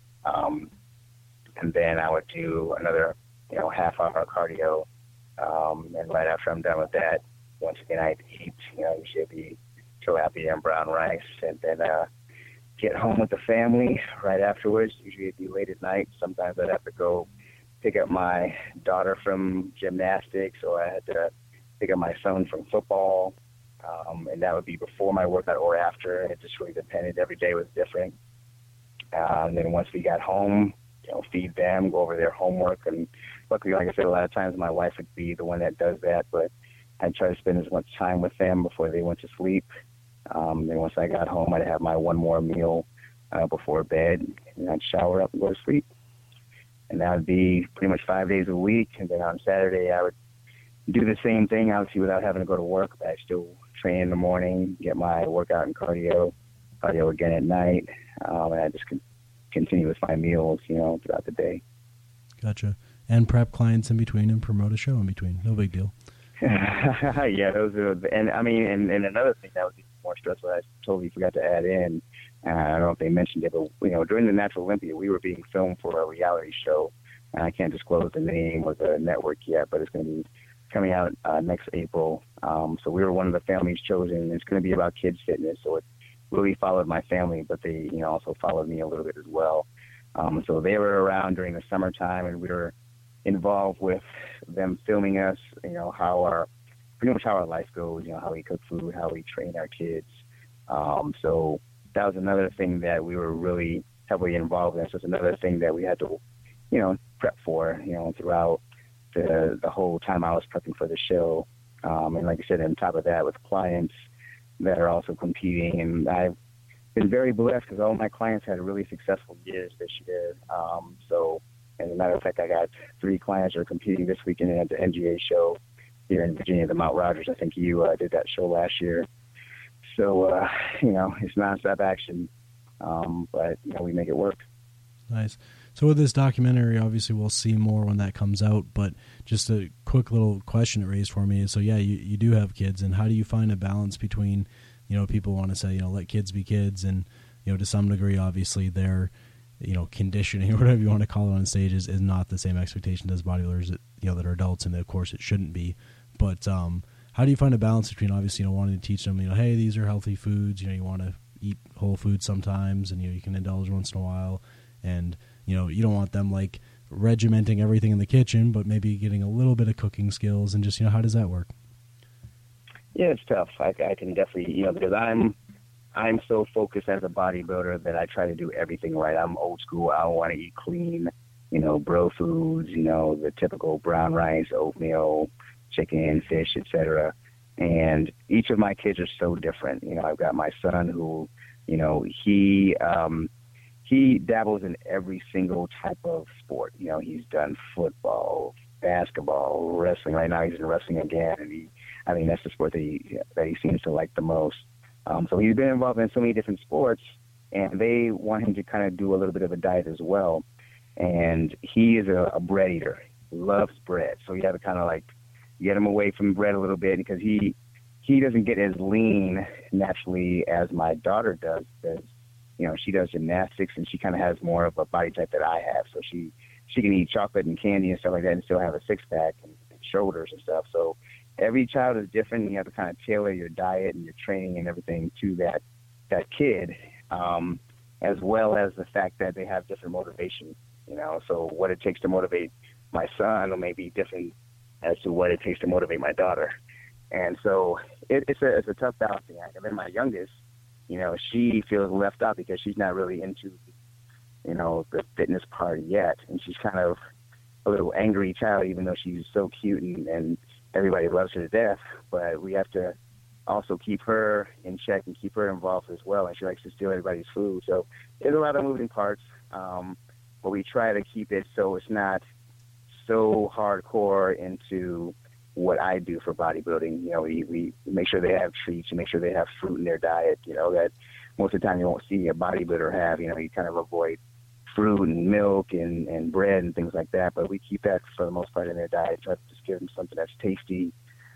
And then I would do another, half-hour cardio. And right after I'm done with that, once again, I'd eat, usually it'd be tilapia and brown rice, and then get home with the family right afterwards. Usually it'd be late at night. Sometimes I'd have to go pick up my daughter from gymnastics, or I had to pick up my son from football, and that would be before my workout or after. It just really depended. Every day was different. And then once we got home, feed them, go over their homework. And luckily, like I said, a lot of times my wife would be the one that does that, but I'd try to spend as much time with them before they went to sleep. Then once I got home, I'd have my one more meal before bed, and I'd shower up and go to sleep. And that would be pretty much 5 days a week. And then on Saturday, I would do the same thing, obviously without having to go to work, but I still train in the morning, get my workout and cardio again at night, and I just continue with my meals, throughout the day. Gotcha. And prep clients in between and promote a show in between. No big deal. Yeah, those are, and another thing that was even more stressful, I totally forgot to add in, I don't know if they mentioned it, but, during the Natural Olympia, we were being filmed for a reality show, and I can't disclose the name or the network yet, but it's going to be coming out next April. So we were one of the families chosen. It's going to be about kids fitness, so it really followed my family, but they also followed me a little bit as well. So they were around during the summertime, and we were involved with them filming us, pretty much how our life goes, how we cook food, how we train our kids. So that was another thing that we were really heavily involved in. So it's another thing that we had to, prep for, throughout the whole time I was prepping for the show. And like I said, on top of that, with clients that are also competing, and I've been very blessed because all my clients had really successful years this year. So, as a matter of fact, I got 3 clients that are competing this weekend at the NGA show here in Virginia, the Mount Rogers. I think you did that show last year. So, it's nonstop action, but we make it work. Nice. So with this documentary, obviously we'll see more when that comes out, but just a quick little question it raised for me is, so yeah, you do have kids, and how do you find a balance between, people want to say, let kids be kids, and, to some degree, obviously their, conditioning or whatever you want to call it on stage is not the same expectation as bodybuilders that are adults, and of course it shouldn't be. But how do you find a balance between obviously, wanting to teach them, hey, these are healthy foods, you want to eat whole foods sometimes, and, you can indulge once in a while, and, you don't want them like regimenting everything in the kitchen, but maybe getting a little bit of cooking skills, and just, how does that work? Yeah, it's tough. I can definitely, because I'm so focused as a bodybuilder that I try to do everything right. I'm old school. I want to eat clean, bro foods, the typical brown rice, oatmeal, chicken, fish, etc. And each of my kids are so different. I've got my son who, he dabbles in every single type of sport. He's done football, basketball, wrestling. Right now he's in wrestling again, and that's the sport that he seems to like the most. So he's been involved in so many different sports, and they want him to kind of do a little bit of a diet as well. And he is a bread eater, loves bread. So you have to kind of like get him away from bread a little bit, because he doesn't get as lean naturally as my daughter does, because she does gymnastics, and she kind of has more of a body type that I have. So she can eat chocolate and candy and stuff like that and still have a six-pack and shoulders and stuff. So every child is different, and you have to kind of tailor your diet and your training and everything to that kid, as well as the fact that they have different motivation. So what it takes to motivate my son may be different as to what it takes to motivate my daughter. And so it's a tough balancing act. And then my youngest, she feels left out because she's not really into, the fitness part yet. And she's kind of a little angry child, even though she's so cute and everybody loves her to death. But we have to also keep her in check and keep her involved as well. And she likes to steal everybody's food. So there's a lot of moving parts. But we try to keep it so it's not so hardcore into what I do for bodybuilding. We make sure they have treats, and make sure they have fruit in their diet, that most of the time you won't see a bodybuilder have. You kind of avoid fruit and milk and bread and things like that, but we keep that for the most part in their diet. Try to just give them something that's tasty,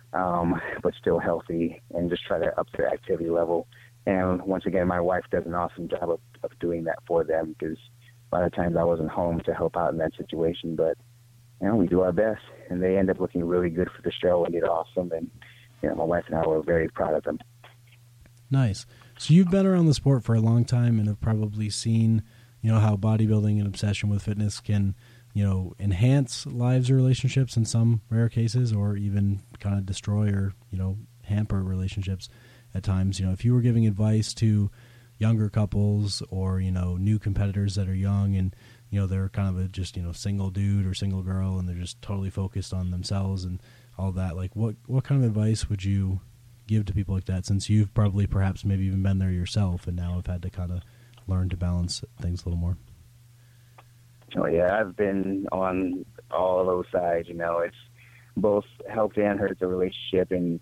but still healthy, and just try to up their activity level. And once again, my wife does an awesome job of doing that for them, because a lot of times I wasn't home to help out in that situation, but we do our best, and they end up looking really good for the show and did awesome. And my wife and I were very proud of them. Nice. So you've been around the sport for a long time and have probably seen, how bodybuilding and obsession with fitness can, enhance lives or relationships in some rare cases, or even kind of destroy or, hamper relationships at times. If you were giving advice to, younger couples or, new competitors that are young and, they're kind of a just, single dude or single girl and they're just totally focused on themselves and all that. Like what kind of advice would you give to people like that, since you've probably perhaps maybe even been there yourself and now have had to kind of learn to balance things a little more? Oh yeah, I've been on all of those sides. It's both helped and hurt the relationship. And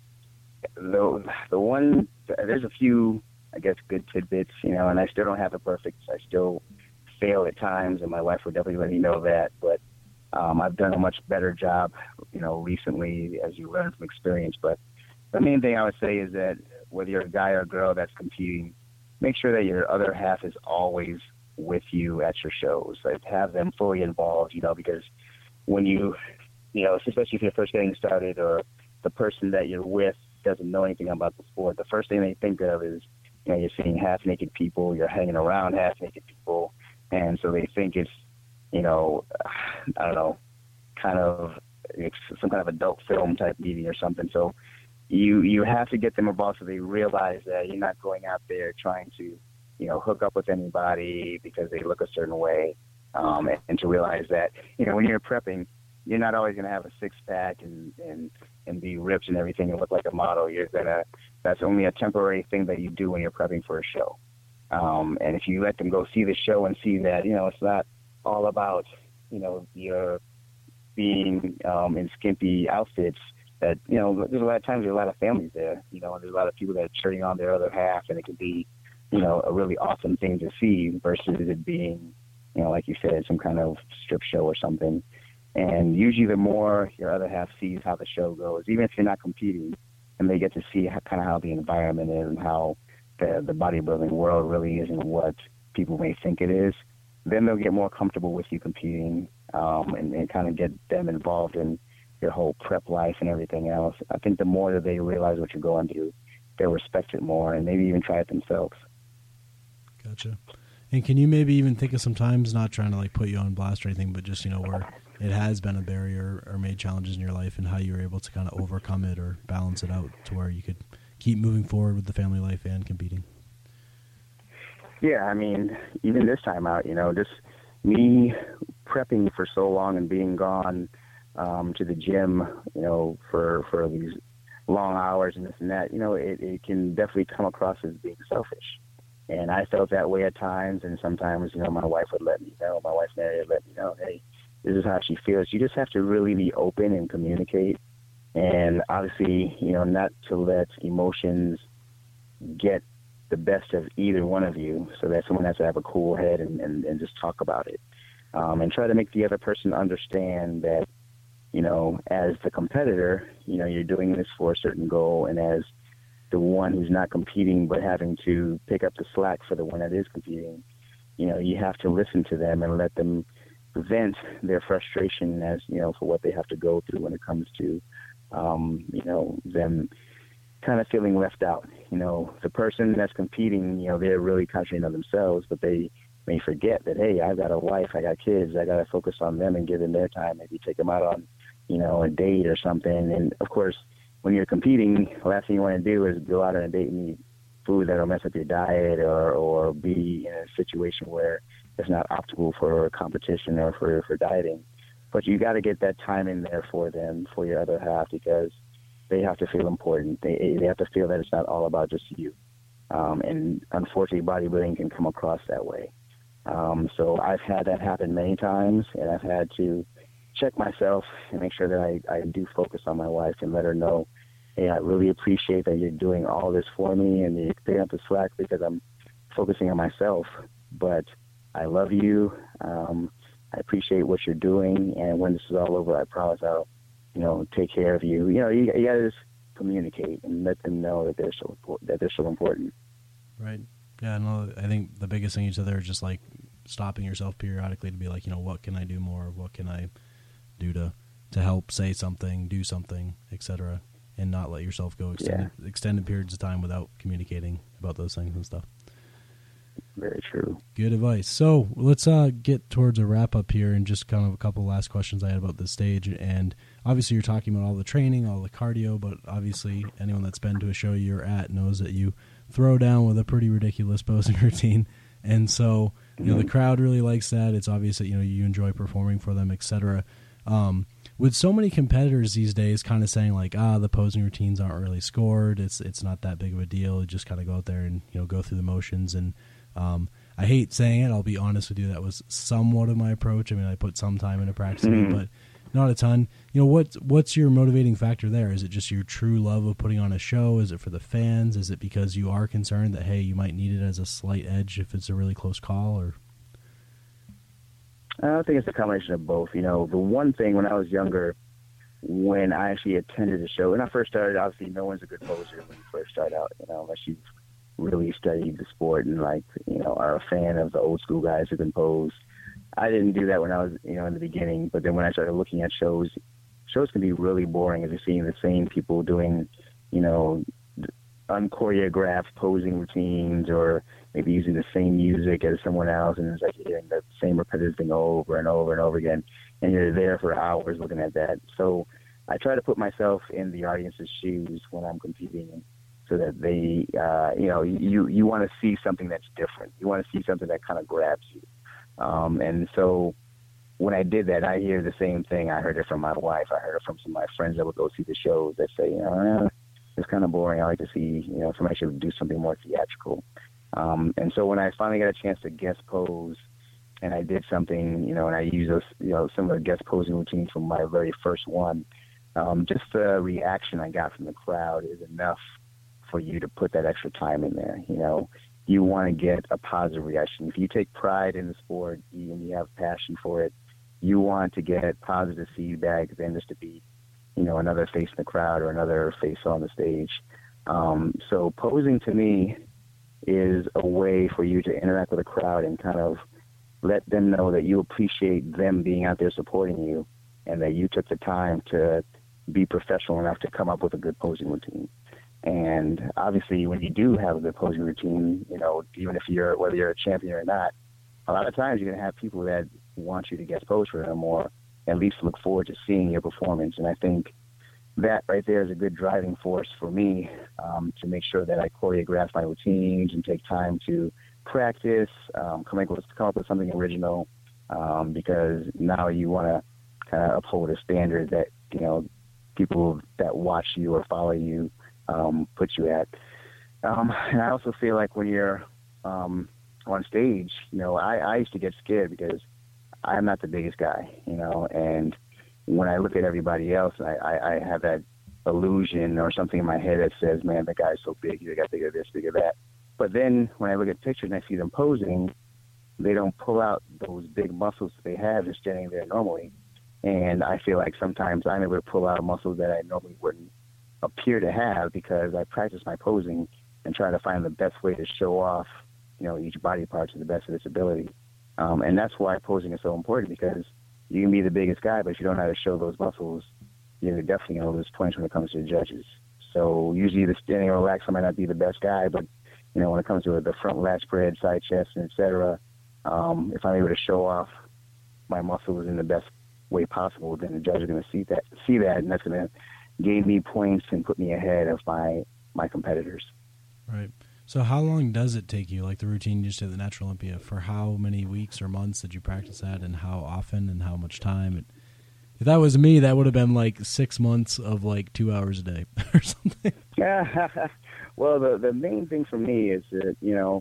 the one, there's a few, I guess, good tidbits, and I still don't have it perfect. I still fail at times, and my wife would definitely let me know that. But I've done a much better job, recently, as you learn from experience. But the main thing I would say is that whether you're a guy or a girl that's competing, make sure that your other half is always with you at your shows. Like, have them fully involved, because when you, especially if you're first getting started or the person that you're with doesn't know anything about the sport, the first thing they think of is, you're seeing half-naked people, you're hanging around half-naked people, and so they think it's, I don't know, kind of it's some kind of adult film type meeting or something. So you have to get them involved so they realize that you're not going out there trying to, hook up with anybody because they look a certain way, and to realize that, when you're prepping, you're not always going to have a six-pack and be ripped and everything and look like a model. That's only a temporary thing that you do when you're prepping for a show. And if you let them go see the show and see that, it's not all about, your being in skimpy outfits, that, there's a lot of times there's a lot of families there, and there's a lot of people that are cheering on their other half, and it could be, a really awesome thing to see versus it being, like you said, some kind of strip show or something. And usually the more your other half sees how the show goes, even if you're not competing, and they get to see how the environment is and how the bodybuilding world really isn't what people may think it is, then they'll get more comfortable with you competing, and kind of get them involved in your whole prep life and everything else. I think the more that they realize what you're going through, they'll respect it more and maybe even try it themselves. Gotcha. And can you maybe even think of some times, not trying to put you on blast or anything, but just, where it has been a barrier or made challenges in your life and how you were able to kind of overcome it or balance it out to where you could keep moving forward with the family life and competing? Yeah, I mean, even this time out, just me prepping for so long and being gone to the gym, for these long hours and this and that, it can definitely come across as being selfish. And I felt that way at times, and sometimes, my wife would let me know, my wife Mary would let me know, hey, this is how she feels. You just have to really be open and communicate. And obviously, not to let emotions get the best of either one of you, so that someone has to have a cool head and just talk about it. And try to make the other person understand that, as the competitor, you're doing this for a certain goal, and as the one who's not competing but having to pick up the slack for the one that is competing, you have to listen to them and let them vent their frustration as, for what they have to go through when it comes to, them kind of feeling left out. The person that's competing, they're really concentrating on themselves, but they may forget that, hey, I've got a wife, I got kids, I got to focus on them and give them their time, maybe take them out on, a date or something. And of course, when you're competing, the last thing you want to do is go out on a date and eat food that'll mess up your diet or be in a situation where it's not optimal for competition or for dieting. But you got to get that time in there for them, for your other half, because they have to feel important. They have to feel that it's not all about just you. And unfortunately, bodybuilding can come across that way. So I've had that happen many times, and I've had to check myself and make sure that I do focus on my wife and let her know, hey, I really appreciate that you're doing all this for me and you're picking up the slack because I'm focusing on myself. But I love you. I appreciate what you're doing. And when this is all over, I promise I'll, take care of you. You got to just communicate and let them know that they're so important. Right. Yeah, no, I think the biggest thing you said there is just stopping yourself periodically to be like, what can I do more? What can I do to help say something, do something, etc., and not let yourself go extended periods of time without communicating about those things and stuff. Very true. Good advice. So let's get towards a wrap up here, and just kind of a couple last questions I had about this stage. And obviously you're talking about all the training, all the cardio, but obviously anyone that's been to a show you're at knows that you throw down with a pretty ridiculous posing routine. And so, the crowd really likes that. It's obvious that, you enjoy performing for them, etc. With so many competitors these days kind of saying like, the posing routines aren't really scored. It's not that big of a deal. You just kind of go out there and, go through the motions. And I hate saying it. I'll be honest with you. That was somewhat of my approach. I mean, I put some time into practicing it, but not a ton. What's your motivating factor there? Is it just your true love of putting on a show? Is it for the fans? Is it because you are concerned that, hey, you might need it as a slight edge if it's a really close call? Or I think it's a combination of both. The one thing when I was younger, when I actually attended a show, when I first started, obviously no one's a good poser when you first start out, unless you've really studied the sport and are a fan of the old school guys who can pose. I didn't do that when I was, in the beginning, but then when I started looking at shows can be really boring as you're seeing the same people doing, unchoreographed posing routines or maybe using the same music as someone else, and it's like you're hearing the same repetitive thing over and over and over again, and you're there for hours looking at that. So I try to put myself in the audience's shoes when I'm competing so that they, you want to see something that's different. You want to see something that kind of grabs you. And so when I did that, I hear the same thing. I heard it from my wife. I heard it from some of my friends that would go see the shows that say, it's kind of boring. I like to see, somebody should do something more theatrical. And so when I finally got a chance to guest pose and I did something, and I used those, some of the guest posing routines from my very first one, just the reaction I got from the crowd is enough for you to put that extra time in there. You want to get a positive reaction. If you take pride in the sport and you have passion for it, you want to get positive feedback than just to be, another face in the crowd or another face on the stage. So posing to me is a way for you to interact with the crowd and kind of let them know that you appreciate them being out there supporting you and that you took the time to be professional enough to come up with a good posing routine. And obviously, when you do have a good posing routine, even if whether you're a champion or not, a lot of times you're going to have people that want you to guest pose for them or at least look forward to seeing your performance. And I think that right there is a good driving force for me to make sure that I choreograph my routines and take time to practice, come up with something original, because now you want to kind of uphold a standard that, people that watch you or follow you put you at. And I also feel like when you're on stage, I used to get scared because I'm not the biggest guy, and when I look at everybody else, I have that illusion or something in my head that says, man, that guy's so big, you got bigger this, bigger that. But then when I look at pictures and I see them posing, they don't pull out those big muscles that they have just standing there normally. And I feel like sometimes I'm able to pull out muscles that I normally wouldn't appear to have because I practice my posing and try to find the best way to show off, each body part to the best of its ability. And that's why posing is so important, because you can be the biggest guy, but if you don't know how to show those muscles, you're definitely going to lose points when it comes to the judges. So usually the standing or relaxed, I might not be the best guy, but, when it comes to the front lat spread, side chest, and et cetera, if I'm able to show off my muscles in the best way possible, then the judge is going to see that, and that's going to gain me points and put me ahead of my competitors. Right. So how long does it take you, like the routine you just did at the Natural Olympia, for how many weeks or months did you practice that, and how often and how much time? If that was me, that would have been like 6 months of like 2 hours a day or something. Yeah. Well, the main thing for me is that,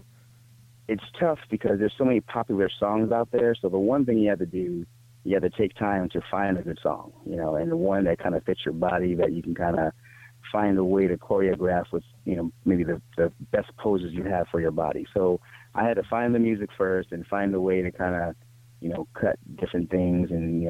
it's tough because there's so many popular songs out there. So the one thing you have to do, you have to take time to find a good song, and the one that kind of fits your body, that you can kind of find a way to choreograph with, maybe the best poses you have for your body. So I had to find the music first and find a way to kind of, cut different things and,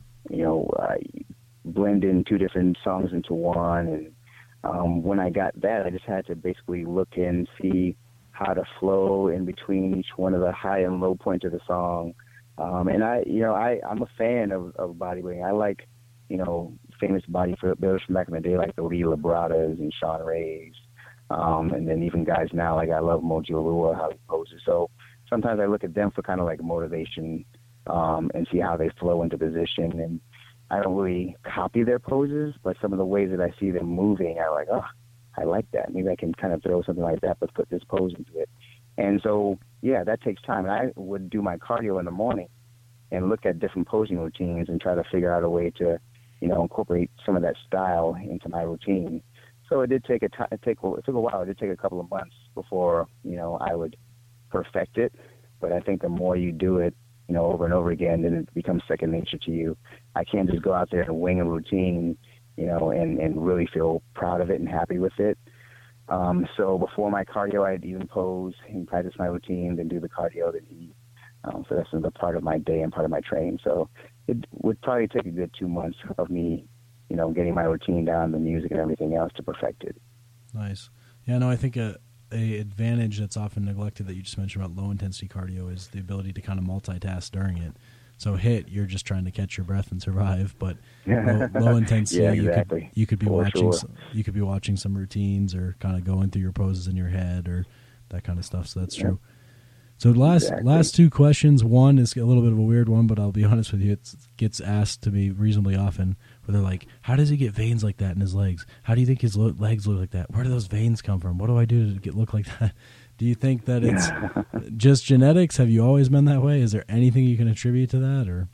blend in two different songs into one. And when I got that, I just had to basically look and see how to flow in between each one of the high and low points of the song. And I'm a fan of bodybuilding. I like, famous bodybuilders from back in the day, like the Lee Labradas and Sean Rays. And then even guys now, like I love Moji Alua, how he poses. So sometimes I look at them for kind of like motivation, and see how they flow into position. And I don't really copy their poses, but some of the ways that I see them moving, I'm like, oh, I like that. Maybe I can kind of throw something like that, but put this pose into it. And so, yeah, that takes time. And I would do my cardio in the morning and look at different posing routines and try to figure out a way to, incorporate some of that style into my routine. So it did take it took a while. It did take a couple of months before, I would perfect it. But I think the more you do it, over and over again, then it becomes second nature to you. I can't just go out there and wing a routine, and really feel proud of it and happy with it. So before my cardio, I'd even pose and practice my routine, then do the cardio, then eat. So that's another part of my day and part of my training. So it would probably take a good 2 months of me, getting my routine down, the music and everything else to perfect it. Nice. Yeah, no, I think a advantage that's often neglected that you just mentioned about low-intensity cardio is the ability to kind of multitask during it. So you're just trying to catch your breath and survive, but low intensity, yeah, exactly. you could be watching sure. You could be watching some routines or kind of going through your poses in your head or that kind of stuff. So that's true. So last two questions. One is a little bit of a weird one, but I'll be honest with you, it gets asked to me reasonably often. Where they're like, "How does he get veins like that in his legs? How do you think his legs look like that? Where do those veins come from? What do I do to look like that?" Do you think that it's just genetics? Have you always been that way? Is there anything you can attribute to that, or?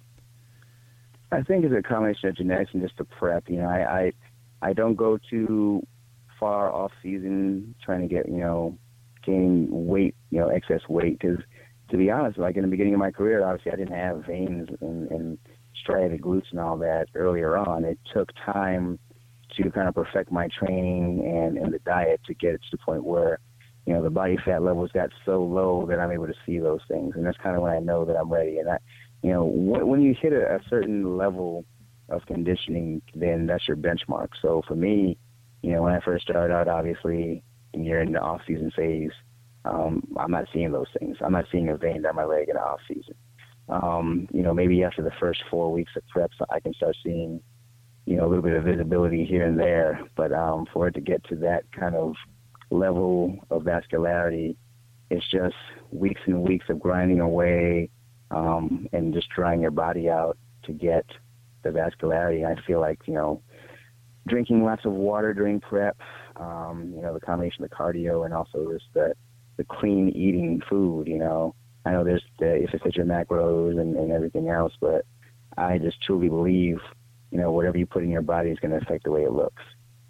I think it's a combination of genetics and just the prep. I don't go too far off season trying to get gaining weight, excess weight. Because to be honest, like in the beginning of my career, obviously I didn't have veins and striated glutes and all that earlier on. It took time to kind of perfect my training and the diet to get it to the point where the body fat levels got so low that I'm able to see those things. And that's kind of when I know that I'm ready. And when you hit a certain level of conditioning, then that's your benchmark. So for me, when I first started out, obviously, and you're in the off-season phase, I'm not seeing those things. I'm not seeing a vein down my leg in the off-season. Maybe after the first 4 weeks of preps, I can start seeing, a little bit of visibility here and there. But for it to get to that kind of level of vascularity, it's just weeks and weeks of grinding away and just drying your body out to get the vascularity. I feel like, drinking lots of water during prep, the combination of the cardio and also just the clean eating food, I know there's the efficient macros and everything else, but I just truly believe, whatever you put in your body is going to affect the way it looks.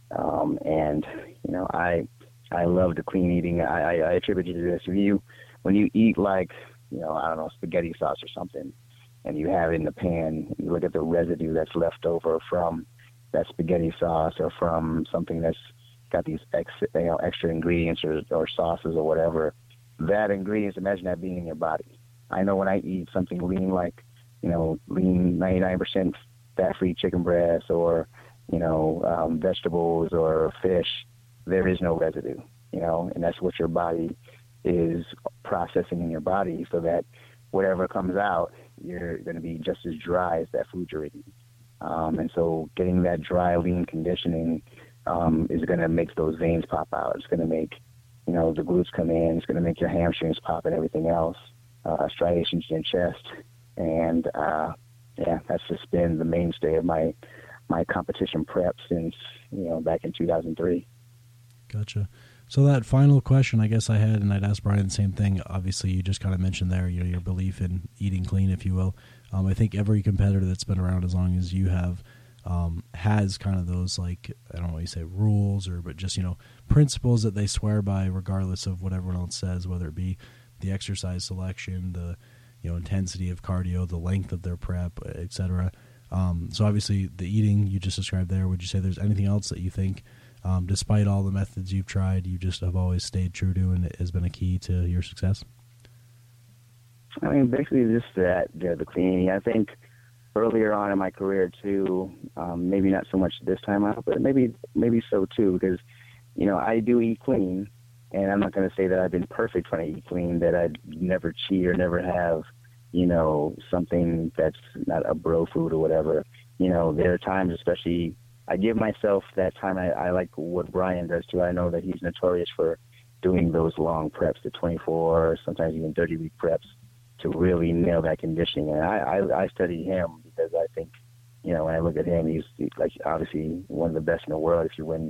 I love the clean eating. I attribute it to this. When you eat like, spaghetti sauce or something, and you have it in the pan, you look at the residue that's left over from that spaghetti sauce or from something that's got these extra ingredients or sauces or whatever. That ingredients, imagine that being in your body. I know when I eat something lean, like, lean 99% fat-free chicken breast or, vegetables or fish, there is no residue, and that's what your body is processing in your body so that whatever comes out, you're going to be just as dry as that food you're eating. And so getting that dry, lean conditioning is going to make those veins pop out. It's going to make, the glutes come in. It's going to make your hamstrings pop and everything else, striations in chest. And, that's just been the mainstay of my competition prep since, back in 2003. Gotcha. So that final question I guess I had, and I'd ask Brian the same thing. Obviously, you just kind of mentioned there, your belief in eating clean, if you will. I think every competitor that's been around as long as you have has kind of those, like, I don't know what you say, rules but just, principles that they swear by regardless of what everyone else says, whether it be the exercise selection, the, intensity of cardio, the length of their prep, etc. So obviously the eating you just described there, would you say there's anything else that you think, despite all the methods you've tried, you just have always stayed true to and it has been a key to your success? I mean, basically just that, the cleaning. I think earlier on in my career too, maybe not so much this time out, but maybe so too, because, I do eat clean, and I'm not going to say that I've been perfect when I eat clean, that I'd never cheat or never have, something that's not a bro food or whatever. There are times, especially, I give myself that time. I like what Brian does too. I know that he's notorious for doing those long preps, the 24, sometimes even 30-week preps, to really nail that conditioning. And I study him because I think, when I look at him, he's like obviously one of the best in the world if you win,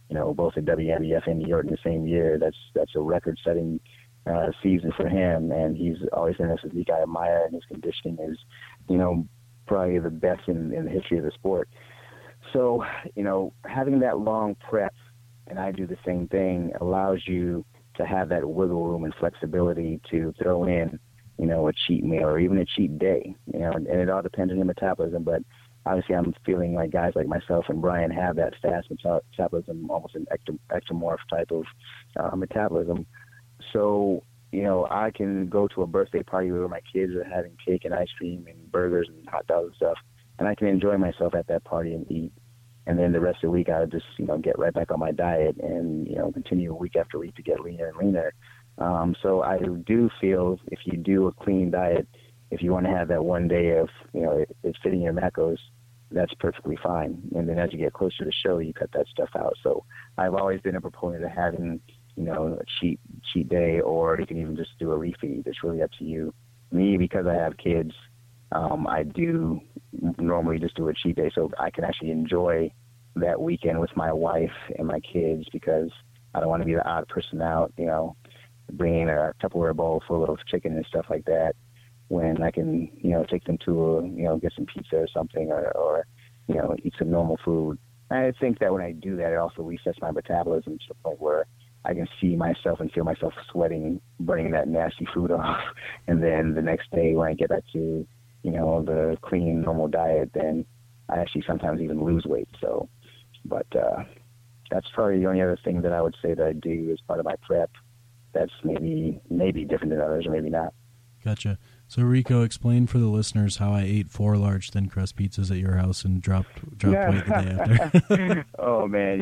both at WNBF and New York in the same year. That's a record-setting season for him, and he's always been a physique I admire, and his conditioning is, probably the best in the history of the sport. So, having that long prep, and I do the same thing, allows you to have that wiggle room and flexibility to throw in, a cheat meal or even a cheat day, and it all depends on your metabolism. But obviously I'm feeling like guys like myself and Brian have that fast metabolism, almost an ectomorph type of metabolism. So, I can go to a birthday party where my kids are having cake and ice cream and burgers and hot dogs and stuff, and I can enjoy myself at that party and eat. And then the rest of the week, I would just, get right back on my diet and, continue week after week to get leaner and leaner. So I do feel if you do a clean diet, if you want to have that one day of, it's fitting your macros, that's perfectly fine. And then as you get closer to the show, you cut that stuff out. So I've always been a proponent of having, a cheat day, or you can even just do a refeed. It's really up to you. Me, because I have kids, I do normally just do a cheat day so I can actually enjoy that weekend with my wife and my kids, because I don't want to be the odd person out, bringing a Tupperware bowl full of chicken and stuff like that, when I can, take them to, get some pizza or something, or eat some normal food. I think that when I do that, it also resets my metabolism to the point where I can see myself and feel myself sweating, burning that nasty food off. And then the next day when I get back to, the clean, normal diet, then I actually sometimes even lose weight. So, but that's probably the only other thing that I would say that I do as part of my prep that's maybe different than others, or maybe not. Gotcha. So, Rico, explain for the listeners how I ate 4 large thin crust pizzas at your house and dropped weight the day after. Oh, man.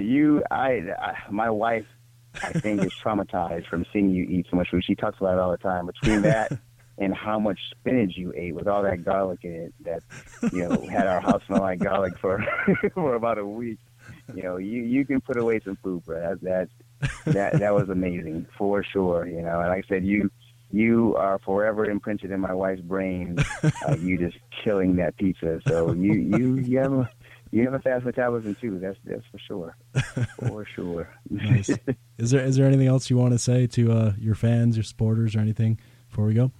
My wife, I think, is traumatized from seeing you eat so much food. She talks about it all the time. Between that and how much spinach you ate with all that garlic in it that, had our house smell like garlic for about a week. You can put away some food, bro. That was amazing for sure. And like I said, you are forever imprinted in my wife's brain. You just killing that pizza. So you have a fast metabolism too. That's for sure. For sure. Nice. Is there anything else you want to say to your fans, your supporters, or anything before we go?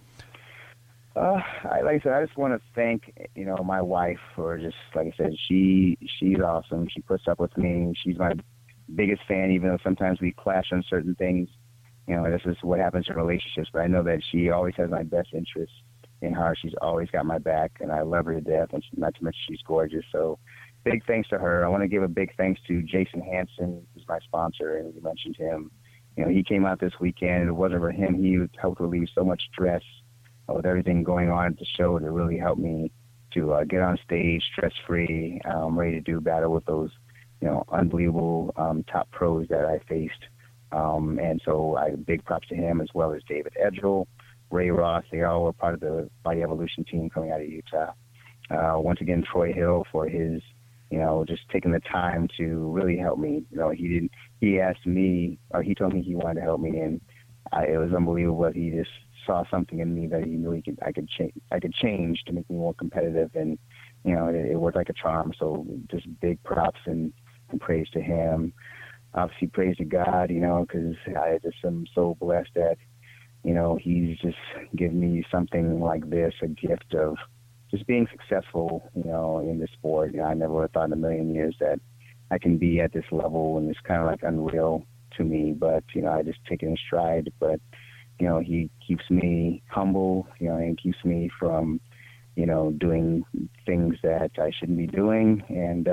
Like I said, I just want to thank, my wife for just, like I said, she's awesome. She puts up with me. She's my biggest fan, even though sometimes we clash on certain things. This is what happens in relationships, but I know that she always has my best interests in heart. She's always got my back, and I love her to death, and not to mention she's gorgeous. So big thanks to her. I want to give a big thanks to Jason Hansen, who's my sponsor, and you mentioned him. He came out this weekend. If it wasn't for him, he would help relieve so much stress with everything going on at the show to really help me to get on stage stress-free, ready to do battle with those, unbelievable top pros that I faced. And so big props to him, as well as David Edgell, Ray Ross. They all were part of the Body Evolution team coming out of Utah. Once again, Troy Hill for his, just taking the time to really help me. He asked me, or he told me he wanted to help me, and it was unbelievable. He just saw something in me that he knew I could change to make me more competitive, and it worked like a charm. So just big props and praise to him. Obviously praise to God, because I just am so blessed that he's just given me something like this, a gift of just being successful in this sport. I never would have thought in a million years that I can be at this level, and it's kind of like unreal to me, but I just take it in stride. But he keeps me humble, and keeps me from, doing things that I shouldn't be doing. And,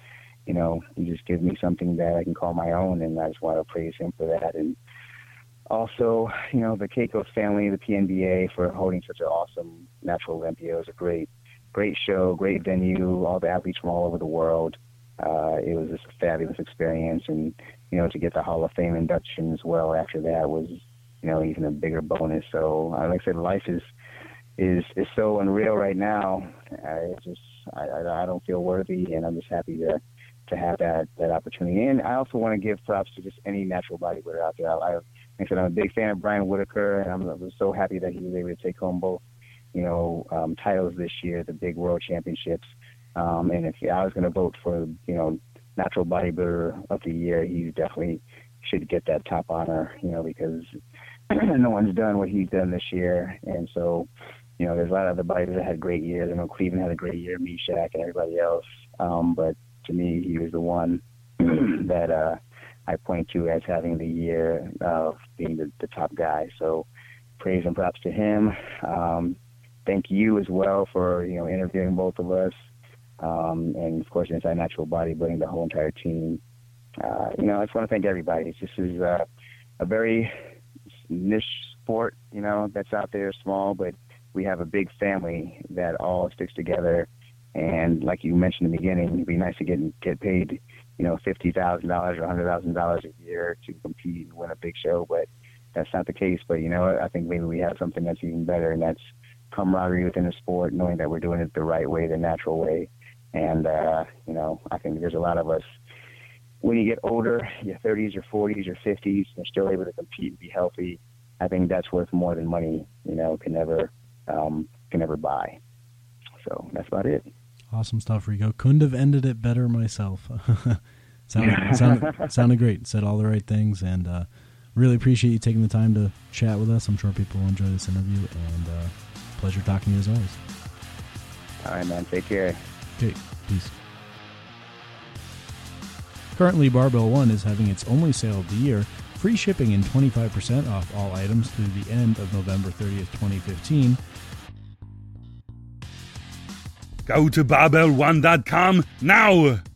he just gives me something that I can call my own, and I just want to praise him for that. And also, the Keikos family, the PNBA, for holding such an awesome Natural Olympia. It was a great show, great venue, all the athletes from all over the world. It was just a fabulous experience. And, to get the Hall of Fame induction as well after that was, even a bigger bonus. So, like I said, life is so unreal right now. I don't feel worthy, and I'm just happy to have that opportunity. And I also want to give props to just any natural bodybuilder out there. Like I said, I'm a big fan of Brian Whitaker, and I'm so happy that he was able to take home both, titles this year, the big world championships. And if I was going to vote for, Natural Bodybuilder of the Year, he definitely should get that top honor, because no one's done what he's done this year. And so, there's a lot of other bodybuilders that had great years. I know Cleveland had a great year, Meshack and everybody else. But to me, he was the one that I point to as having the year of being the top guy. So praise and props to him. Thank you as well for, interviewing both of us. And of course, Inside Natural Bodybuilding, the whole entire team. I just want to thank everybody. This is a very niche sport, that's out there, small, but we have a big family that all sticks together. And like you mentioned in the beginning, it'd be nice to get paid, $50,000 or $100,000 a year to compete and win a big show, but that's not the case. But I think maybe we have something that's even better, and that's camaraderie within the sport, knowing that we're doing it the right way, the natural way. And I think there's a lot of us. When you get older, your 30s, your 40s, your 50s, you're still able to compete and be healthy. I think that's worth more than money, can never buy. So that's about it. Awesome stuff, Rico. Couldn't have ended it better myself. sounded great. Said all the right things, and really appreciate you taking the time to chat with us. I'm sure people will enjoy this interview, and pleasure talking to you as always. All right, man. Take care. Okay, peace. Currently, Barbell One is having its only sale of the year, free shipping and 25% off all items through the end of November 30th, 2015. Go to barbell1.com now.